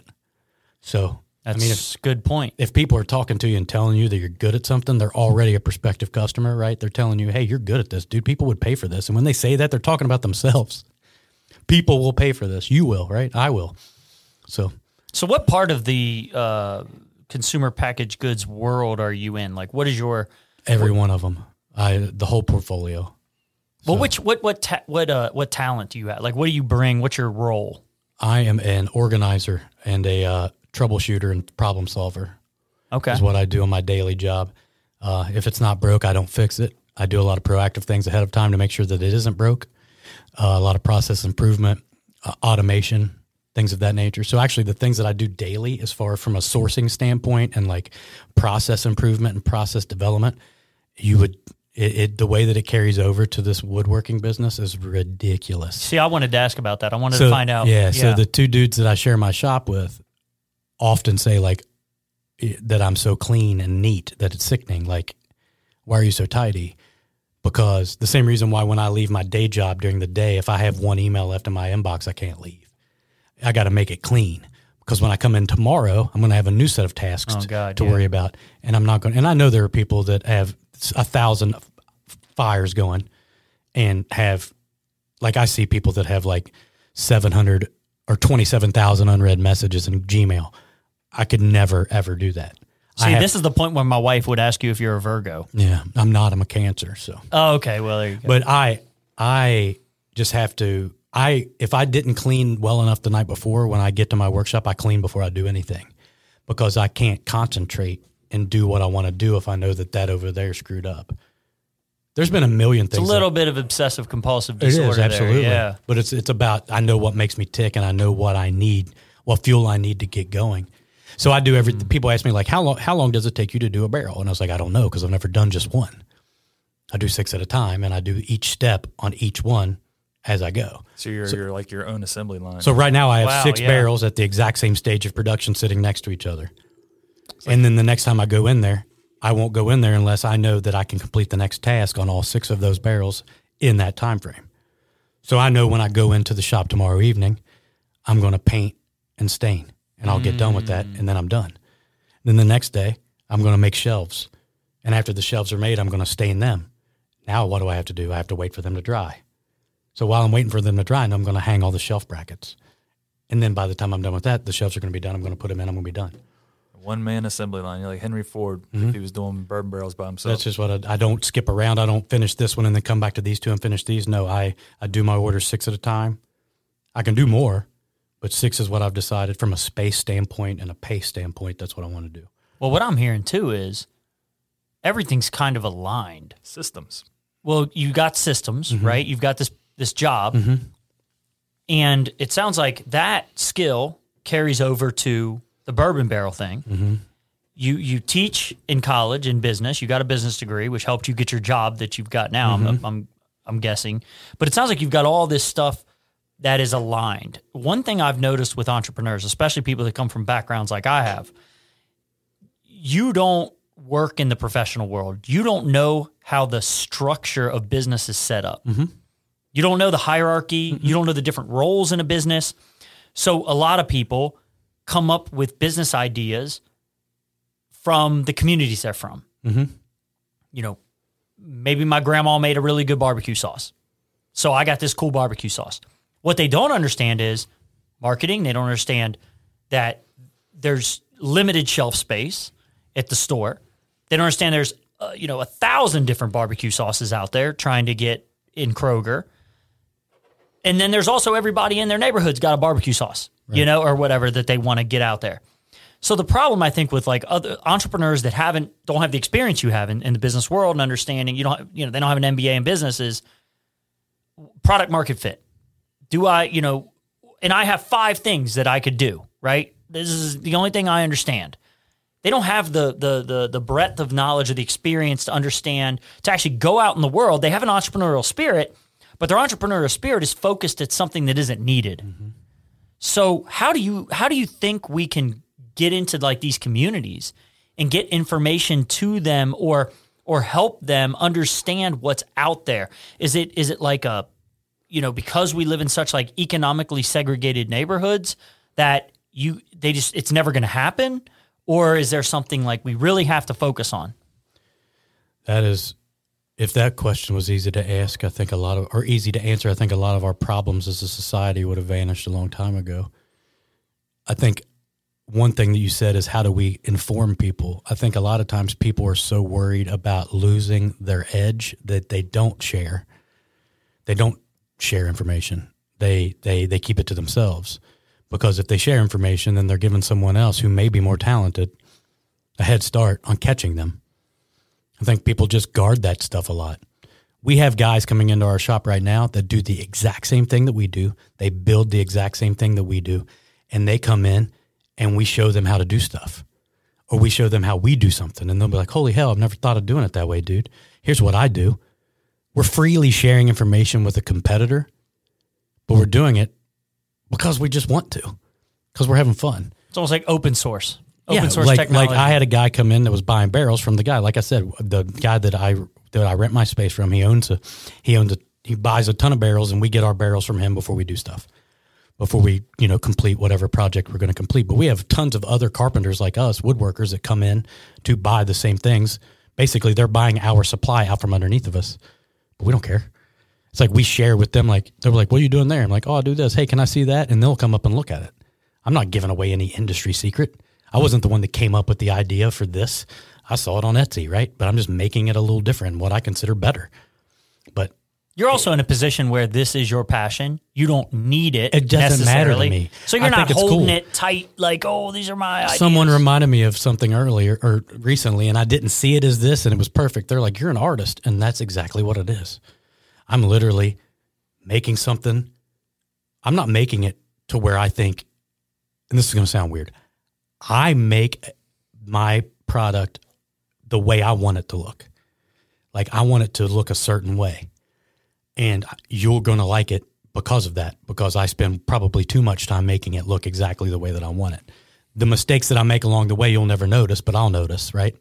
So, that's I mean, a good point. If people are talking to you and telling you that you're good at something, they're already a prospective customer, right? They're telling you, hey, you're good at this, dude. People would pay for this. And when they say that, they're talking about themselves. People will pay for this. You will, right? I will. So... So what part of the uh, consumer packaged goods world are you in? Like, what is your every one of them? I the whole portfolio. Well, so, which what what ta- what uh, what talent do you have? Like, what do you bring? What's your role? I am an organizer and a uh, troubleshooter and problem solver. Okay, is what I do on my daily job. Uh, if it's not broke, I don't fix it. I do a lot of proactive things ahead of time to make sure that it isn't broke. Uh, a lot of process improvement, uh, automation. Things of that nature. So actually the things that I do daily as far from a sourcing standpoint and like process improvement and process development, you would, it, it the way that it carries over to this woodworking business is ridiculous. See, I wanted to ask about that. I wanted so, to find out. Yeah, yeah. So the two dudes that I share my shop with often say like that I'm so clean and neat that it's sickening. Like, why are you so tidy? Because the same reason why when I leave my day job during the day, if I have one email left in my inbox, I can't leave. I got to make it clean because when I come in tomorrow, I'm going to have a new set of tasks oh, God, to yeah. worry about. And I'm not going and I know there are people that have a thousand fires going and have, like I see people that have like seven hundred or twenty-seven thousand unread messages in Gmail. I could never, ever do that. See, have, this is the point where my wife would ask you if you're a Virgo. Yeah, I'm not. I'm a Cancer. So. Oh, okay. Well, there you go. But I, I just have to, I if I didn't clean well enough the night before, when I get to my workshop, I clean before I do anything because I can't concentrate and do what I want to do if I know that that over there screwed up. There's been a million things. It's a little that, bit of obsessive compulsive disorder. It is, absolutely. There, yeah. But it's it's about I know what makes me tick and I know what I need, what fuel I need to get going. So I do every. Mm. People ask me like, how long how long does it take you to do a barrel? And I was like, I don't know because I've never done just one. I do six at a time, and I do each step on each one as I go. So you're so, you're like your own assembly line. So right now I have wow, six yeah. barrels at the exact same stage of production sitting next to each other. Like, and then the next time I go in there, I won't go in there unless I know that I can complete the next task on all six of those barrels in that time frame. So I know when I go into the shop tomorrow evening, I'm going to paint and stain, and I'll mm. get done with that, and then I'm done. Then the next day, I'm going to make shelves. And after the shelves are made, I'm going to stain them. Now what do I have to do? I have to wait for them to dry. So while I'm waiting for them to dry, I'm going to hang all the shelf brackets. And then by the time I'm done with that, the shelves are going to be done. I'm going to put them in. I'm going to be done. One man assembly line. You're like Henry Ford mm-hmm. if he was doing bourbon barrels by himself. That's just what I, I don't skip around. I don't finish this one and then come back to these two and finish these. No, I, I do my orders six at a time. I can do more, but six is what I've decided from a space standpoint and a pace standpoint. That's what I want to do. Well, what I'm hearing too is everything's kind of aligned. Systems. Well, you got systems, mm-hmm. right? You've got this this job, mm-hmm. and it sounds like that skill carries over to the bourbon barrel thing. Mm-hmm. You you teach in college in business. You got a business degree, which helped you get your job that you've got now. Mm-hmm. I'm, I'm I'm guessing, but it sounds like you've got all this stuff that is aligned. One thing I've noticed with entrepreneurs, especially people that come from backgrounds like I have, you don't work in the professional world. You don't know how the structure of business is set up. Mm-hmm. You don't know the hierarchy. Mm-hmm. You don't know the different roles in a business. So a lot of people come up with business ideas from the communities they're from. Mm-hmm. You know, maybe my grandma made a really good barbecue sauce, so I got this cool barbecue sauce. What they don't understand is marketing. They don't understand that there's limited shelf space at the store. They don't understand there's, uh, you know, a thousand different barbecue sauces out there trying to get in Kroger. And then there's also everybody in their neighborhood's got a barbecue sauce, right. you know, or whatever that they want to get out there. So the problem, I think, with like other entrepreneurs that haven't, don't have the experience you have in, in the business world and understanding, you don't, you know, they don't have an M B A in business, is product market fit. Do I, you know, and I have five things that I could do, right? This is the only thing I understand. They don't have the the the the breadth of knowledge or the experience to understand, to actually go out in the world. They have an entrepreneurial spirit, but their entrepreneurial spirit is focused at something that isn't needed. Mm-hmm. So how do you how do you think we can get into like these communities and get information to them, or or help them understand what's out there? Is it is it like a, you know, because we live in such like economically segregated neighborhoods that you they just it's never going to happen? Or is there something like we really have to focus on? That is, if that question was easy to ask, I think a lot of, or easy to answer, I think a lot of our problems as a society would have vanished a long time ago. I think one thing that you said is, how do we inform people? I think a lot of times people are so worried about losing their edge that they don't share. They don't share information. They they they keep it to themselves. Because if they share information, then they're giving someone else who may be more talented a head start on catching them. I think people just guard that stuff a lot. We have guys coming into our shop right now that do the exact same thing that we do. They build the exact same thing that we do. And they come in and we show them how to do stuff. Or we show them how we do something. And they'll be like, holy hell, I've never thought of doing it that way, dude. Here's what I do. We're freely sharing information with a competitor, but we're doing it because we just want to, because we're having fun. It's almost like open source, open yeah, source like, technology. Like I had a guy come in that was buying barrels from the guy. Like I said, the guy that I that I rent my space from, he owns a he owns a he buys a ton of barrels, and we get our barrels from him before we do stuff, before we you know complete whatever project we're going to complete. But we have tons of other carpenters like us, woodworkers, that come in to buy the same things. Basically, they're buying our supply out from underneath of us, but we don't care. It's like we share with them. Like they're like, "What are you doing there?" I'm like, "Oh, I do this. Hey, can I see that?" And they'll come up and look at it. I'm not giving away any industry secret. I wasn't the one that came up with the idea for this. I saw it on Etsy, right? But I'm just making it a little different, what I consider better. But you're also in a position where this is your passion. You don't need it. It doesn't matter to me. So you're I not think it's holding cool. it tight, like, oh, these are my ideas. Someone reminded me of something earlier or recently, and I didn't see it as this, and it was perfect. They're like, "You're an artist," and that's exactly what it is. I'm literally making something. I'm not making it to where I think, and this is going to sound weird, I make my product the way I want it to look. Like I want it to look a certain way. And you're going to like it because of that, because I spend probably too much time making it look exactly the way that I want it. The mistakes that I make along the way, you'll never notice, but I'll notice, right?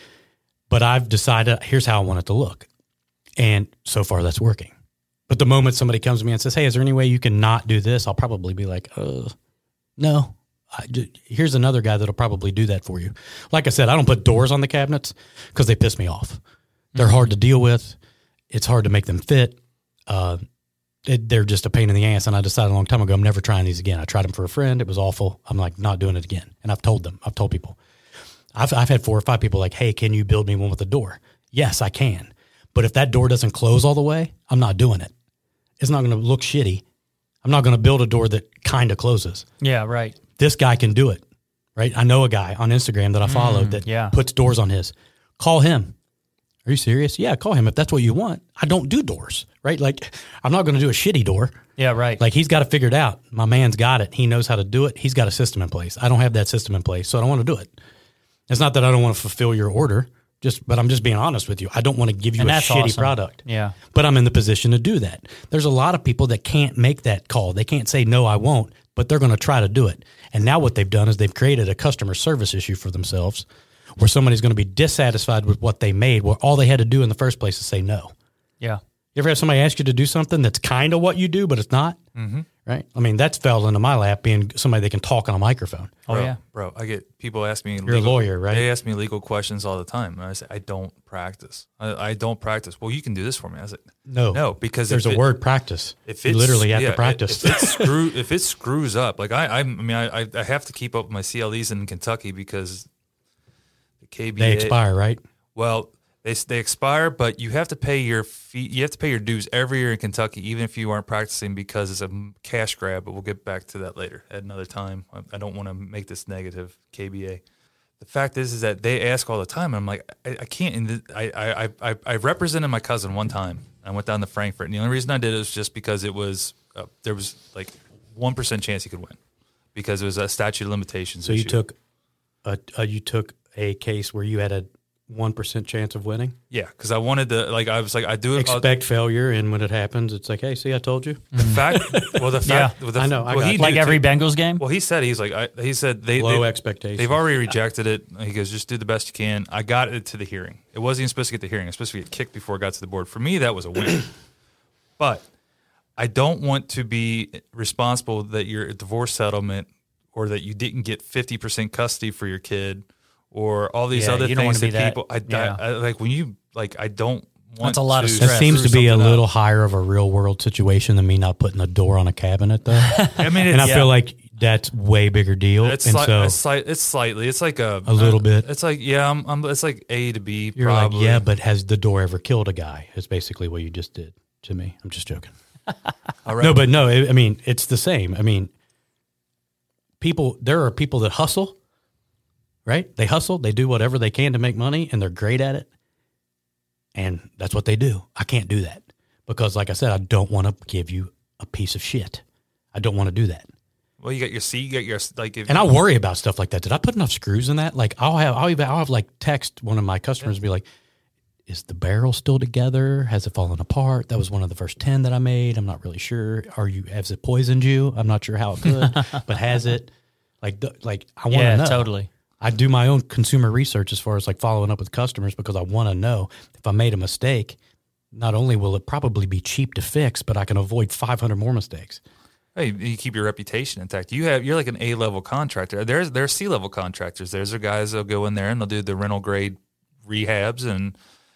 But I've decided, here's how I want it to look. And so far that's working. But the moment somebody comes to me and says, "Hey, is there any way you can not do this?" I'll probably be like, uh, no. I, here's another guy that'll probably do that for you. Like I said, I don't put doors on the cabinets because they piss me off. They're mm-hmm. hard to deal with. it's hard to make them fit. Uh, it, they're just a pain in the ass. And I decided a long time ago, I'm never trying these again. I tried them for a friend. It was awful. I'm like, not doing it again. And I've told them, I've told people, I've, I've had four or five people like, hey, can you build me one with a door? Yes, I can. But if that door doesn't close all the way, I'm not doing it. It's not going to look shitty. I'm not going to build a door that kind of closes. Yeah, right. This guy can do it, right? I know a guy on Instagram that I followed Mm, that yeah. puts doors on his. Call him. Are you serious? Yeah, call him if that's what you want. I don't do doors, right? Like, I'm not going to do a shitty door. Yeah, right. Like, he's got it figured out. My man's got it. He knows how to do it. He's got a system in place. I don't have that system in place, so I don't want to do it. It's not that I don't want to fulfill your order, just but I'm just being honest with you. I don't want to give you And a that's shitty awesome. product. Yeah. But I'm in the position to do that. There's a lot of people that can't make that call. They can't say, no, I won't, but they're going to try to do it. And now what they've done is they've created a customer service issue for themselves where somebody's going to be dissatisfied with what they made, where all they had to do in the first place is say no. Yeah. You ever have somebody ask you to do something that's kind of what you do, but it's not? Mm-hmm. Right? I mean, that's fell into my lap being somebody that can talk on a microphone. Oh, bro, yeah. bro. I get people ask me. You're a lawyer, right? They ask me legal questions all the time, and I say I don't practice. I, I don't practice. Well, you can do this for me. I was like, No. no, because There's if a it- word practice. If You it's, literally have yeah, to practice. If it, screw, if it screws up, like I, I, I mean, I, I have to keep up with my C L Es in Kentucky because the K B A They expire, right? Well, they they expire, but you have to pay your fee. You have to pay your dues every year in Kentucky, even if you aren't practicing, because it's a cash grab. But we'll get back to that later at another time. I, I don't want to make this negative. K B A. The fact is, is that they ask all the time, and I'm like, I, I can't. And the, I, I, I, I represented my cousin one time. I went down to Frankfurt, and the only reason I did it was just because it was uh, there was like one percent chance he could win because it was a statute of limitations. So you issue. took a, a you took a case where you had a one percent chance of winning. Yeah, because I wanted to, like, I was like, I do it. Expect failure, and when it happens, it's like, hey, see, I told you. The fact, well, the fact, Yeah. well, the, I know, I well, got he you. Like knew every too. Bengals game? Well, he said he's like, I, he said they Low they, expectations. They've already rejected it. He goes, just do the best you can. I got it to the hearing. It wasn't even supposed to get the hearing. It was supposed to get kicked before it got to the board. For me, that was a win. But I don't want to be responsible that your divorce settlement or that you didn't get fifty percent custody for your kid or all these Yeah, other you don't things wanna that, be that- people. I, yeah. I, I like when you like. I don't want That's a lot of to stress. That seems to screw be a something up. little higher of a real world situation than me not putting a door on a cabinet, though. I mean, it's, And I Yeah. feel like that's way bigger deal. It's, and sli- so it's, slight, it's slightly. It's like a A little bit. It's like yeah, I'm, I'm. It's like A to B. you're probably. like, yeah, but has the door ever killed a guy? Is basically what you just did to me. I'm just joking. All right. No, but no, I I mean, it's the same. I mean, people, there are people that hustle, right? They hustle, they do whatever they can to make money, and they're great at it. And that's what they do. I can't do that because, like I said, I don't want to give you a piece of shit. I don't want to do that. Well, you got your C. You got your like. If, And I worry about stuff like that. Did I put enough screws in that? Like, I'll have, I'll even, I'll have like text one of my customers and be like, is the barrel still together? Has it fallen apart? That was one of the first ten that I made. I'm not really sure. Are you, has it poisoned you? I'm not sure how it could, but has it? Like, the, like I want to Yeah, know. totally. I do my own consumer research as far as like following up with customers because I want to know if I made a mistake. Not only will it probably be cheap to fix, but I can avoid five hundred more mistakes. Hey, you keep your reputation intact. You have you're like an A level contractor. There's there's C level contractors. There's the guys that'll go in there and they'll do the rental grade rehabs, and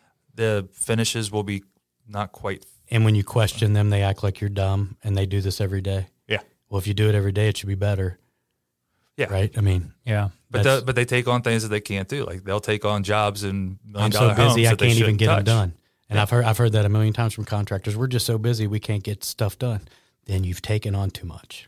the finishes will be not quite. And when you question them, they act like you're dumb, and they do this every day. Yeah, Well, if you do it every day, it should be better. yeah. Right? I mean, Yeah. But That's- the, but they take on things that they can't do. Like they'll take on jobs and million I'm so dollar homes busy I that they can't even shouldn't get them touch. done. And I've heard I've heard that a million times from contractors. We're just so busy we can't get stuff done. Then you've taken on too much.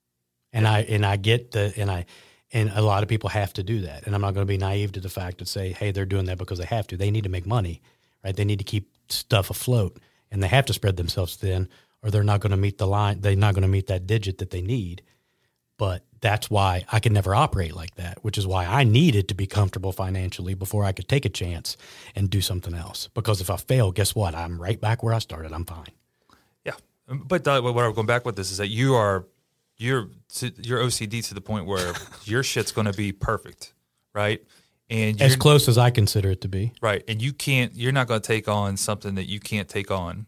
And I and I get the and I and a lot of people have to do that. And I'm not going to be naive to the fact that say, hey, they're doing that because they have to. They need to make money, right? They need to keep stuff afloat, and they have to spread themselves thin, or they're not going to meet the line. They're not going to meet that digit that they need. But that's why I could never operate like that, which is why I needed to be comfortable financially before I could take a chance and do something else. Because if I fail, guess what? I'm right back where I started. I'm fine. Yeah, but uh, what I'm going back with this is that you are you're you're O C D to the point where your shit's going to be perfect, right? And As you're, close as I consider it to be. right, and you can't. You're not going to take on something that you can't take on.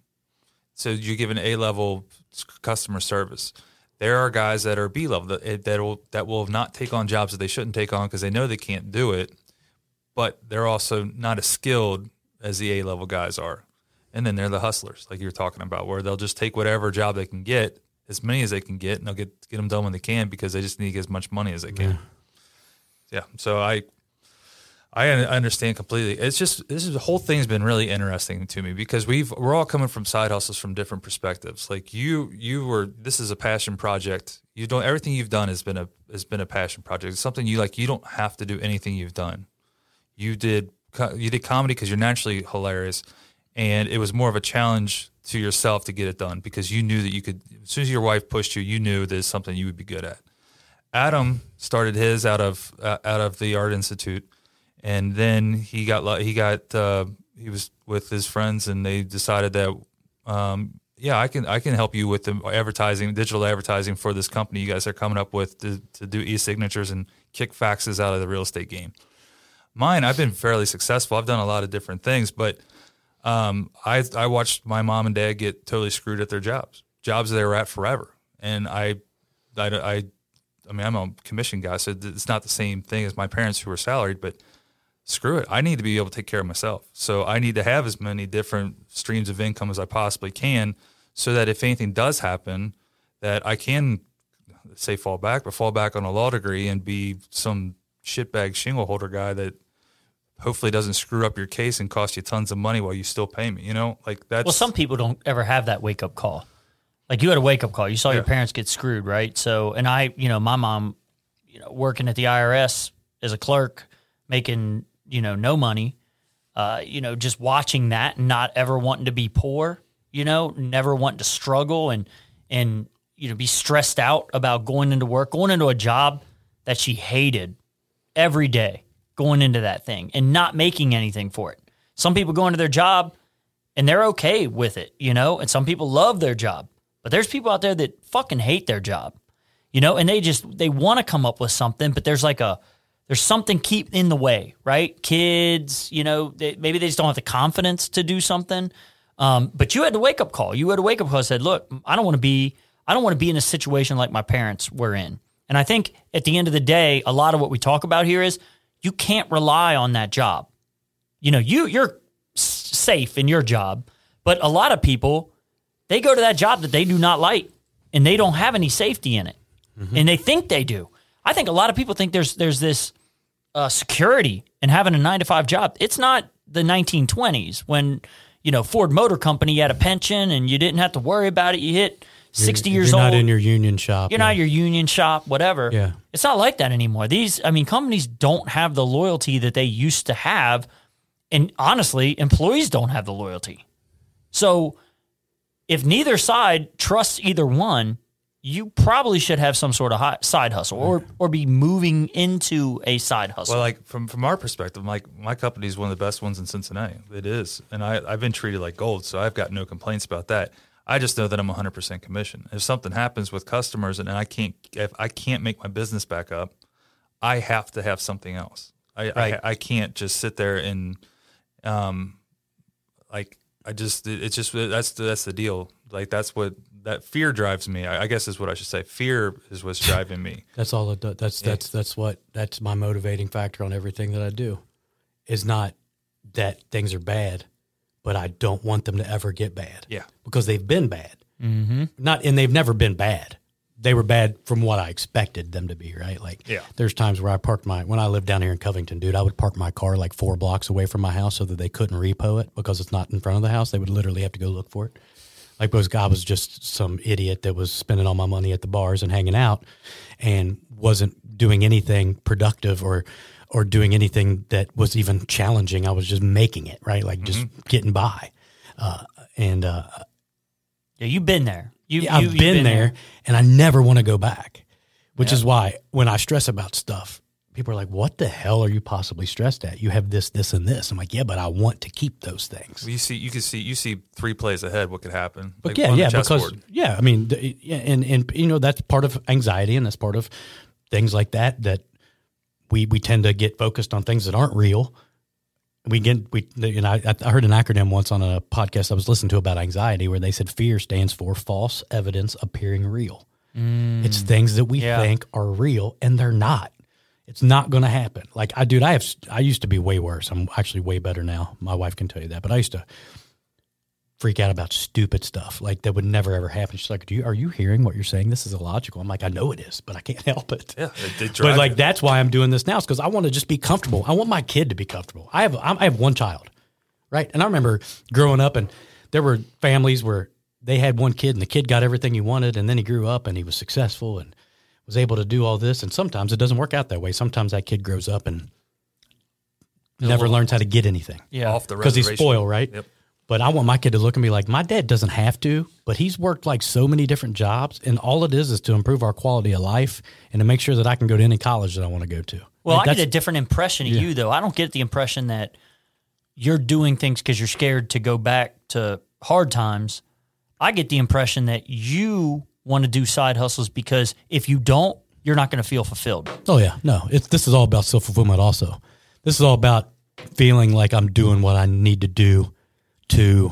So you're given A level customer service. There are guys that are B level that that will that will not take on jobs that they shouldn't take on because they know they can't do it, but they're also not as skilled as the A level guys are. And then they're the hustlers, like you were talking about, where they'll just take whatever job they can get, as many as they can get, and they'll get get them done when they can because they just need to get as much money as they can. Yeah. yeah. So I I understand completely. It's just this is the whole thing's been really interesting to me because we've we're all coming from side hustles from different perspectives. Like you you were this is a passion project. You don't everything you've done has been a has been a passion project. It's something you like. You don't have to do anything you've done. You did you did comedy because you're naturally hilarious. And it was more of a challenge to yourself to get it done because you knew that you could, as soon as your wife pushed you, you knew there's something you would be good at. Adam started his out of uh, out of the Art Institute, and then he got he got uh, he was with his friends, and they decided that um, yeah, I can I can help you with the advertising, digital advertising for this company you guys are coming up with to, to do e-signatures and kick faxes out of the real estate game. Mine, I've been fairly successful. I've done a lot of different things, but Um, I I watched my mom and dad get totally screwed at their jobs, jobs they were at forever, and I, I, I, I mean I'm a commission guy, so it's not the same thing as my parents who were salaried. But screw it, I need to be able to take care of myself, so I need to have as many different streams of income as I possibly can, so that if anything does happen, that I can say fall back, but fall back on a law degree and be some shitbag shingle holder guy that hopefully doesn't screw up your case and cost you tons of money while you still pay me, you know? Like that's Well, some people don't ever have that wake-up call. Like you had a wake-up call. You saw yeah. your parents get screwed, right? So, and I, you know, my mom, you know, working at the I R S as a clerk, making, you know, no money, uh, you know, just watching that and not ever wanting to be poor, you know, never wanting to struggle and, and, you know, be stressed out about going into work, going into a job that she hated every day. Going into that thing and not making anything for it. Some people go into their job and they're okay with it, you know, and some people love their job. But there's people out there that fucking hate their job, you know, and they just, they want to come up with something, but there's like a, there's something keep in the way, right? Kids, you know, they, maybe they just don't have the confidence to do something. Um, but you had the wake up call. You had a wake up call and said, look, I don't want to be, I don't want to be in a situation like my parents were in. And I think at the end of the day, a lot of what we talk about here is, you can't rely on that job. You know, you, you're s- safe in your job, but a lot of people, they go to that job that they do not like and they don't have any safety in it. Mm-hmm. And they think they do. I think a lot of people think there's there's this uh, security in having a nine to five job. It's not the nineteen twenties when, you know, Ford Motor Company had a pension and you didn't have to worry about it. You hit sixty you're, years you're old. You're not in your union shop. You're yeah. not your union shop, whatever. Yeah. It's not like that anymore. These, I mean, companies don't have the loyalty that they used to have. And honestly, employees don't have the loyalty. So if neither side trusts either one, you probably should have some sort of high, side hustle or or be moving into a side hustle. Well, like from, from our perspective, like my company is one of the best ones in Cincinnati. It is. And I, I've been treated like gold, so I've got no complaints about that. I just know that I'm one hundred percent commission. If something happens with customers and I can't, if I can't make my business back up, I have to have something else. I right. I, I can't just sit there and, um, like I just it's just that's the, that's the deal. Like that's what that fear drives me. I, I guess is what I should say. Fear is what's driving me. That's all it does. That's yeah. that's that's what that's my motivating factor on everything that I do. Is not that things are bad, but I don't want them to ever get bad. Yeah. Because they've been bad. Mm-hmm. Not, and they've never been bad. They were bad from what I expected them to be, right? Like, yeah. there's times where I parked my, when I lived down here in Covington, dude, I would park my car like four blocks away from my house so that they couldn't repo it because it's not in front of the house. They would literally have to go look for it. Like, because I was just some idiot that was spending all my money at the bars and hanging out and wasn't doing anything productive or, or doing anything that was even challenging. I was just making it, right? Like, just mm-hmm. getting by. Uh, and, uh, yeah, you've been there. You, yeah, I've you, been, been there, there, and I never want to go back, which yeah. is why when I stress about stuff, people are like, what the hell are you possibly stressed at? You have this, this, and this. I'm like, yeah, but I want to keep those things. Well, you see, you can see, you see three plays ahead what could happen. But like yeah, yeah, because, board. yeah, I mean, the, yeah, and, and, you know, that's part of anxiety and that's part of things like that, that we, we tend to get focused on things that aren't real. We get, we, you know, I, I heard an acronym once on a podcast I was listening to about anxiety where they said fear stands for false evidence appearing real. Mm. It's things that we yeah. think are real and they're not. It's not going to happen. Like I, dude, I have, I used to be way worse. I'm actually way better now. My wife can tell you that, but I used to, freak out about stupid stuff like that would never ever happen. She's like, "Do you are you hearing what you're saying? This is illogical." I'm like, "I know it is, but I can't help it." Yeah, they, they drive but like you. that's why I'm doing this now. Is because I want to just be comfortable. I want my kid to be comfortable. I have I have one child, right? And I remember growing up, and there were families where they had one kid, and the kid got everything he wanted, and then he grew up and he was successful and was able to do all this. And sometimes it doesn't work out that way. Sometimes that kid grows up and never learns how to get anything. Yeah, off the because he's reservation. spoiled, right? Yep. But I want my kid to look at me like, my dad doesn't have to, but he's worked like so many different jobs, and all it is is to improve our quality of life and to make sure that I can go to any college that I want to go to. Well, Like, I get a different impression of Yeah. you, though. I don't get the impression that you're doing things because you're scared to go back to hard times. I get the impression that you want to do side hustles because if you don't, you're not going to feel fulfilled. Oh yeah, no, it's this is all about self fulfillment. Also, this is all about feeling like I'm doing what I need to do to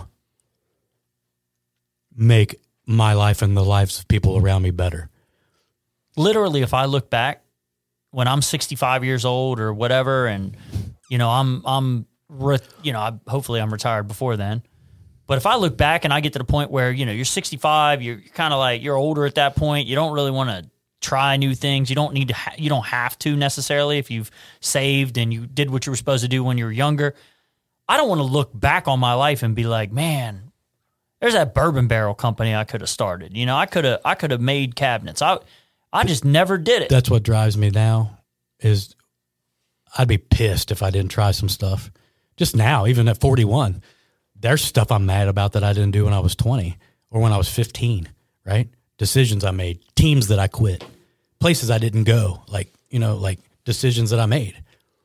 make my life and the lives of people around me better. Literally, if I look back when I'm sixty-five years old or whatever, and you know, I'm I'm re- you know, I, hopefully I'm retired before then. But if I look back and I get to the point where you know you're sixty-five, you're, you're kind of like you're older at that point. You don't really want to try new things. You don't need to. Ha- you don't have to necessarily if you've saved and you did what you were supposed to do when you were younger. I don't want to look back on my life and be like, man, there's that bourbon barrel company I could have started. You know, I could have I could have made cabinets. I I just never did it. That's what drives me now is I'd be pissed if I didn't try some stuff. Just now, even at forty-one, there's stuff I'm mad about that I didn't do when I was twenty or when I was fifteen, right? Decisions I made, teams that I quit, places I didn't go, like, you know, like decisions that I made.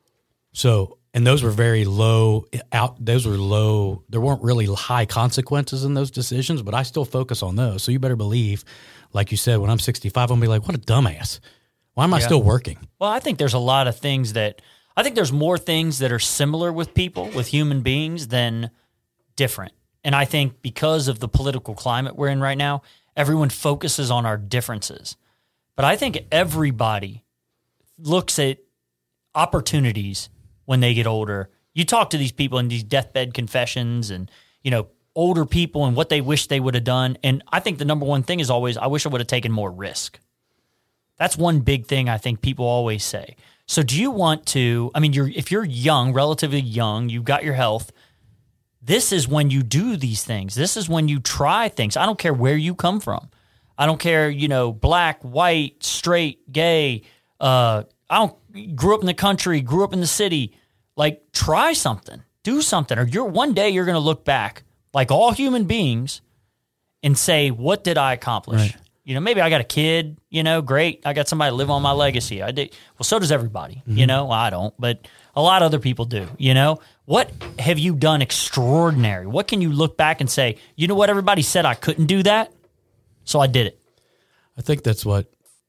So, and those were very low out. Those were low. There weren't really high consequences in those decisions, but I still focus on those. So you better believe, like you said, when I'm sixty-five, I'm gonna be like, what a dumbass. Why am I Yeah. still working? Well, I think there's a lot of things that I think there's more things that are similar with people, with human beings, than different. And I think because of the political climate we're in right now, everyone focuses on our differences. But I think everybody looks at opportunities when they get older. You talk to these people in these deathbed confessions and, you know, older people and what they wish they would have done. And I think the number one thing is always, I wish I would have taken more risk. That's one big thing I think people always say. So do you want to, I mean, you're if you're young, relatively young, you've got your health, this is when you do these things. This is when you try things. I don't care where you come from. I don't care, you know, black, white, straight, gay. Uh, I don't grew up in the country, grew up in the city. Like, try something, do something, or you're one day you're going to look back like all human beings and say, "What did I accomplish?" Right. You know, maybe I got a kid. You know, great. I got somebody to live on my legacy. I did. Well, so does everybody. Mm-hmm. You know, well, I don't, but a lot of other people do. You know, what have you done extraordinary? What can you look back and say, you know what, everybody said I couldn't do that, so I did it. I think that's what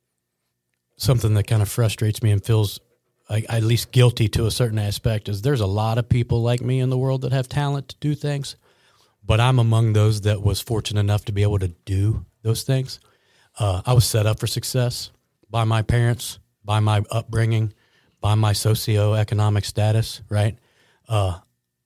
something that kind of frustrates me and feels like at least guilty to a certain aspect is there's a lot of people like me in the world that have talent to do things, but I'm among those that was fortunate enough to be able to do those things. Uh, I was set up for success by my parents, by my upbringing, by my socioeconomic status, right? Uh,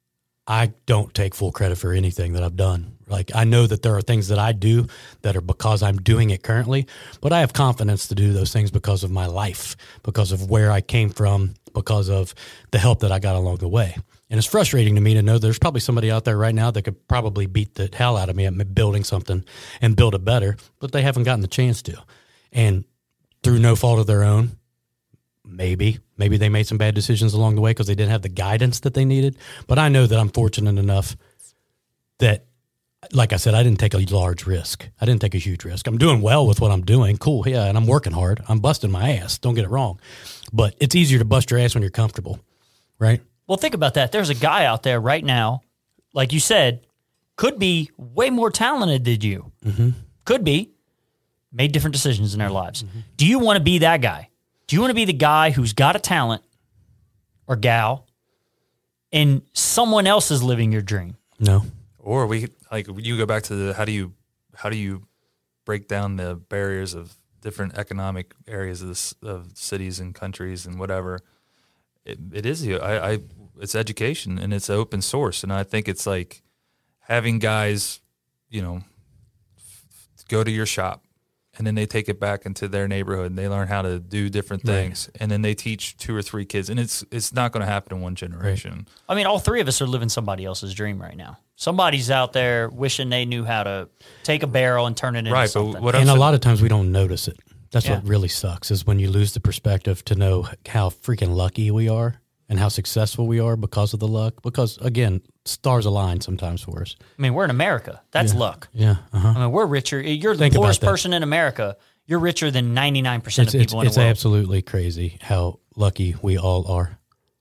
I don't take full credit for anything that I've done. Like, I know that there are things that I do that are because I'm doing it currently, but I have confidence to do those things because of my life, because of where I came from, because of the help that I got along the way. And it's frustrating to me to know there's probably somebody out there right now that could probably beat the hell out of me at building something and build it better, but they haven't gotten the chance to. And through no fault of their own, maybe, maybe they made some bad decisions along the way because they didn't have the guidance that they needed. But I know that I'm fortunate enough that, like I said, I didn't take a large risk. I didn't take a huge risk. I'm doing well with what I'm doing. Cool. Yeah. And I'm working hard. I'm busting my ass. Don't get it wrong. But it's easier to bust your ass when you're comfortable, right? Well, think about that. There's a guy out there right now, like you said, could be way more talented than you. Mm-hmm. Could be. Made different decisions in their lives. Mm-hmm. Do you want to be that guy? Do you want to be the guy who's got a talent or gal and someone else is living your dream? No. Or we like you go back to the how do you how do you break down the barriers of different economic areas of, this, of cities and countries and whatever. It, it is I, I it's education and it's open source, and I think it's like having guys, you know, go to your shop, and then they take it back into their neighborhood and they learn how to do different things, right. and then they teach two or three kids, and it's it's not going to happen in one generation. Right. I mean, all three of us are living somebody else's dream right now. Somebody's out there wishing they knew how to take a barrel and turn it into right, something. But what and I'm a saying, lot of times we don't notice it. That's Yeah. what really sucks, is when you lose the perspective to know how freaking lucky we are and how successful we are because of the luck. Because, again, stars align sometimes for us. I mean, we're in America. That's luck. Yeah. Uh-huh. I mean, we're richer. You're the Think about poorest that. person in America. You're richer than ninety-nine percent It's, of it's, people in it's the world. absolutely crazy how lucky we all are.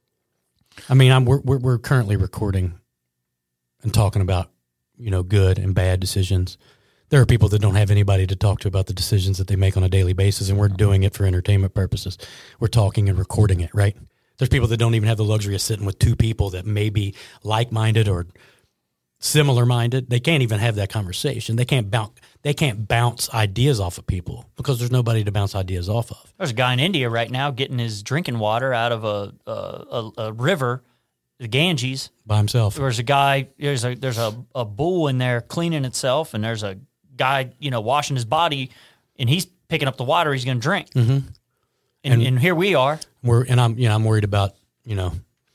I mean, I'm, we're, we're, we're currently recording and talking about, you know, good and bad decisions. There are people that don't have anybody to talk to about the decisions that they make on a daily basis, and we're doing it for entertainment purposes. We're talking and recording it, right? There's people that don't even have the luxury of sitting with two people that may be like-minded or similar-minded. They can't even have that conversation. They can't bounce. They can't bounce ideas off of people because there's nobody to bounce ideas off of. There's a guy in India right now getting his drinking water out of a a, a, a river, the Ganges. By himself. There's a guy. There's a there's a, a bull in there cleaning itself, and there's a guy, you know, washing his body, and he's picking up the water he's going to drink. Mm-hmm. And, and, and here we are. We're and I'm you know I'm worried about you know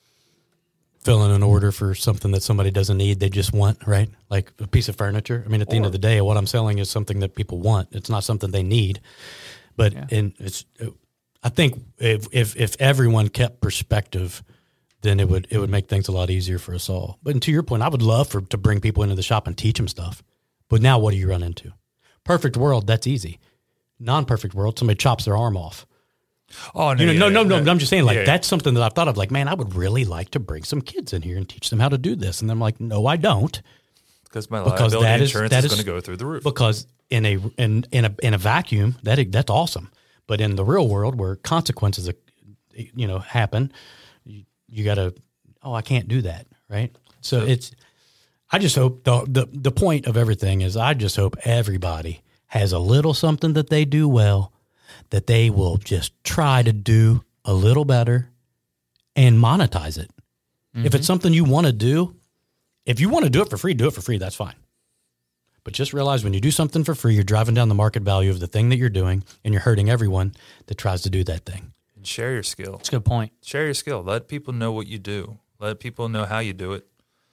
filling an order for something that somebody doesn't need, they just want, right? Like a piece of furniture. I mean, at the or, end of the day, what I'm selling is something that people want. It's not something they need. But yeah. in it's, I think if, if if everyone kept perspective, then it would it would make things a lot easier for us all. But to your point, I would love for to bring people into the shop and teach them stuff. But now, what do you run into? Perfect world, that's easy. Non-perfect world, somebody chops their arm off. Oh, no, you know, yeah, no, no, yeah, no. I'm just saying, like, yeah, that's something that I've thought of. Like, man, I would really like to bring some kids in here and teach them how to do this. And I'm like, no, I don't, because my because liability that is, insurance that is, is going to go through the roof. Because in a in in a in a vacuum, that that's awesome. But in the real world, where consequences, you know, happen, you, you got to. Oh, I can't do that, right? So, so it's. I just hope the, the the point of everything is I just hope everybody has a little something that they do well, that they will just try to do a little better and monetize it. Mm-hmm. If it's something you want to do, if you want to do it for free, do it for free. That's fine. But just realize when you do something for free, you're driving down the market value of the thing that you're doing, and you're hurting everyone that tries to do that thing. And share your skill. That's a good point. Share your skill. Let people know what you do. Let people know how you do it.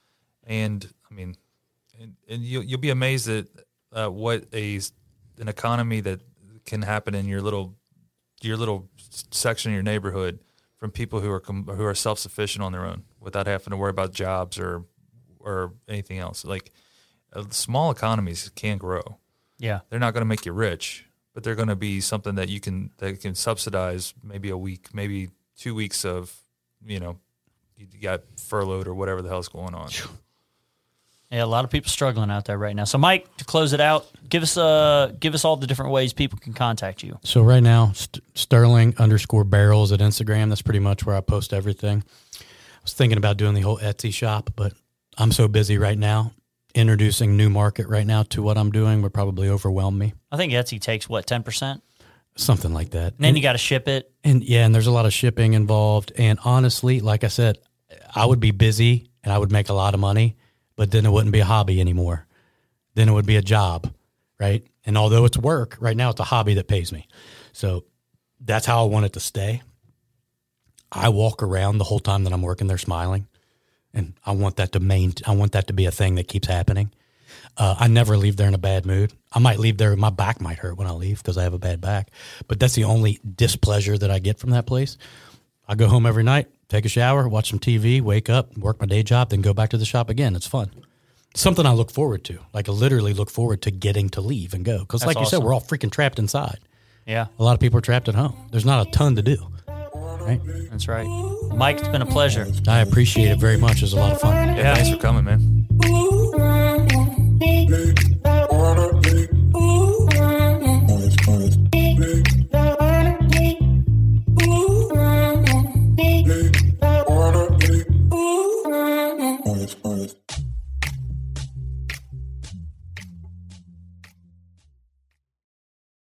And I mean, and, and you'll, you'll be amazed at uh, what a an economy that can happen in your little your little section of your neighborhood from people who are who are self sufficient on their own without having to worry about jobs or or anything else. Like uh, small economies can grow. Yeah, they're not going to make you rich, but they're going to be something that you can that can subsidize maybe a week, maybe two weeks of, you know, you got furloughed or whatever the hell's going on. Yeah, a lot of people struggling out there right now. So, Mike, to close it out, give us uh, give us all the different ways people can contact you. So right now, St- Sterling underscore barrels at Instagram. That's pretty much where I post everything. I was thinking about doing the whole Etsy shop, but I'm so busy right now. Introducing new market right now to what I'm doing would probably overwhelm me. I think Etsy takes, what, ten percent? Something like that. And then and, you got to ship it. And yeah, and there's a lot of shipping involved. And honestly, like I said, I would be busy and I would make a lot of money, but then it wouldn't be a hobby anymore. Then it would be a job, right? And although it's work, right now it's a hobby that pays me. So that's how I want it to stay. I walk around the whole time that I'm working there smiling, and I want that to main. I want that to be a thing that keeps happening. Uh, I never leave there in a bad mood. I might leave there, my back might hurt when I leave because I have a bad back, but that's the only displeasure that I get from that place. I go home every night, take a shower, watch some T V, wake up, work my day job, then go back to the shop again. It's fun. It's something I look forward to. Like I literally look forward to getting to leave and go. Because like you awesome. said, we're all freaking trapped inside. Yeah. A lot of people are trapped at home. There's not a ton to do. Right? That's right. Mike, it's been a pleasure. I appreciate it very much. It was a lot of fun. Yeah, thanks for coming, man.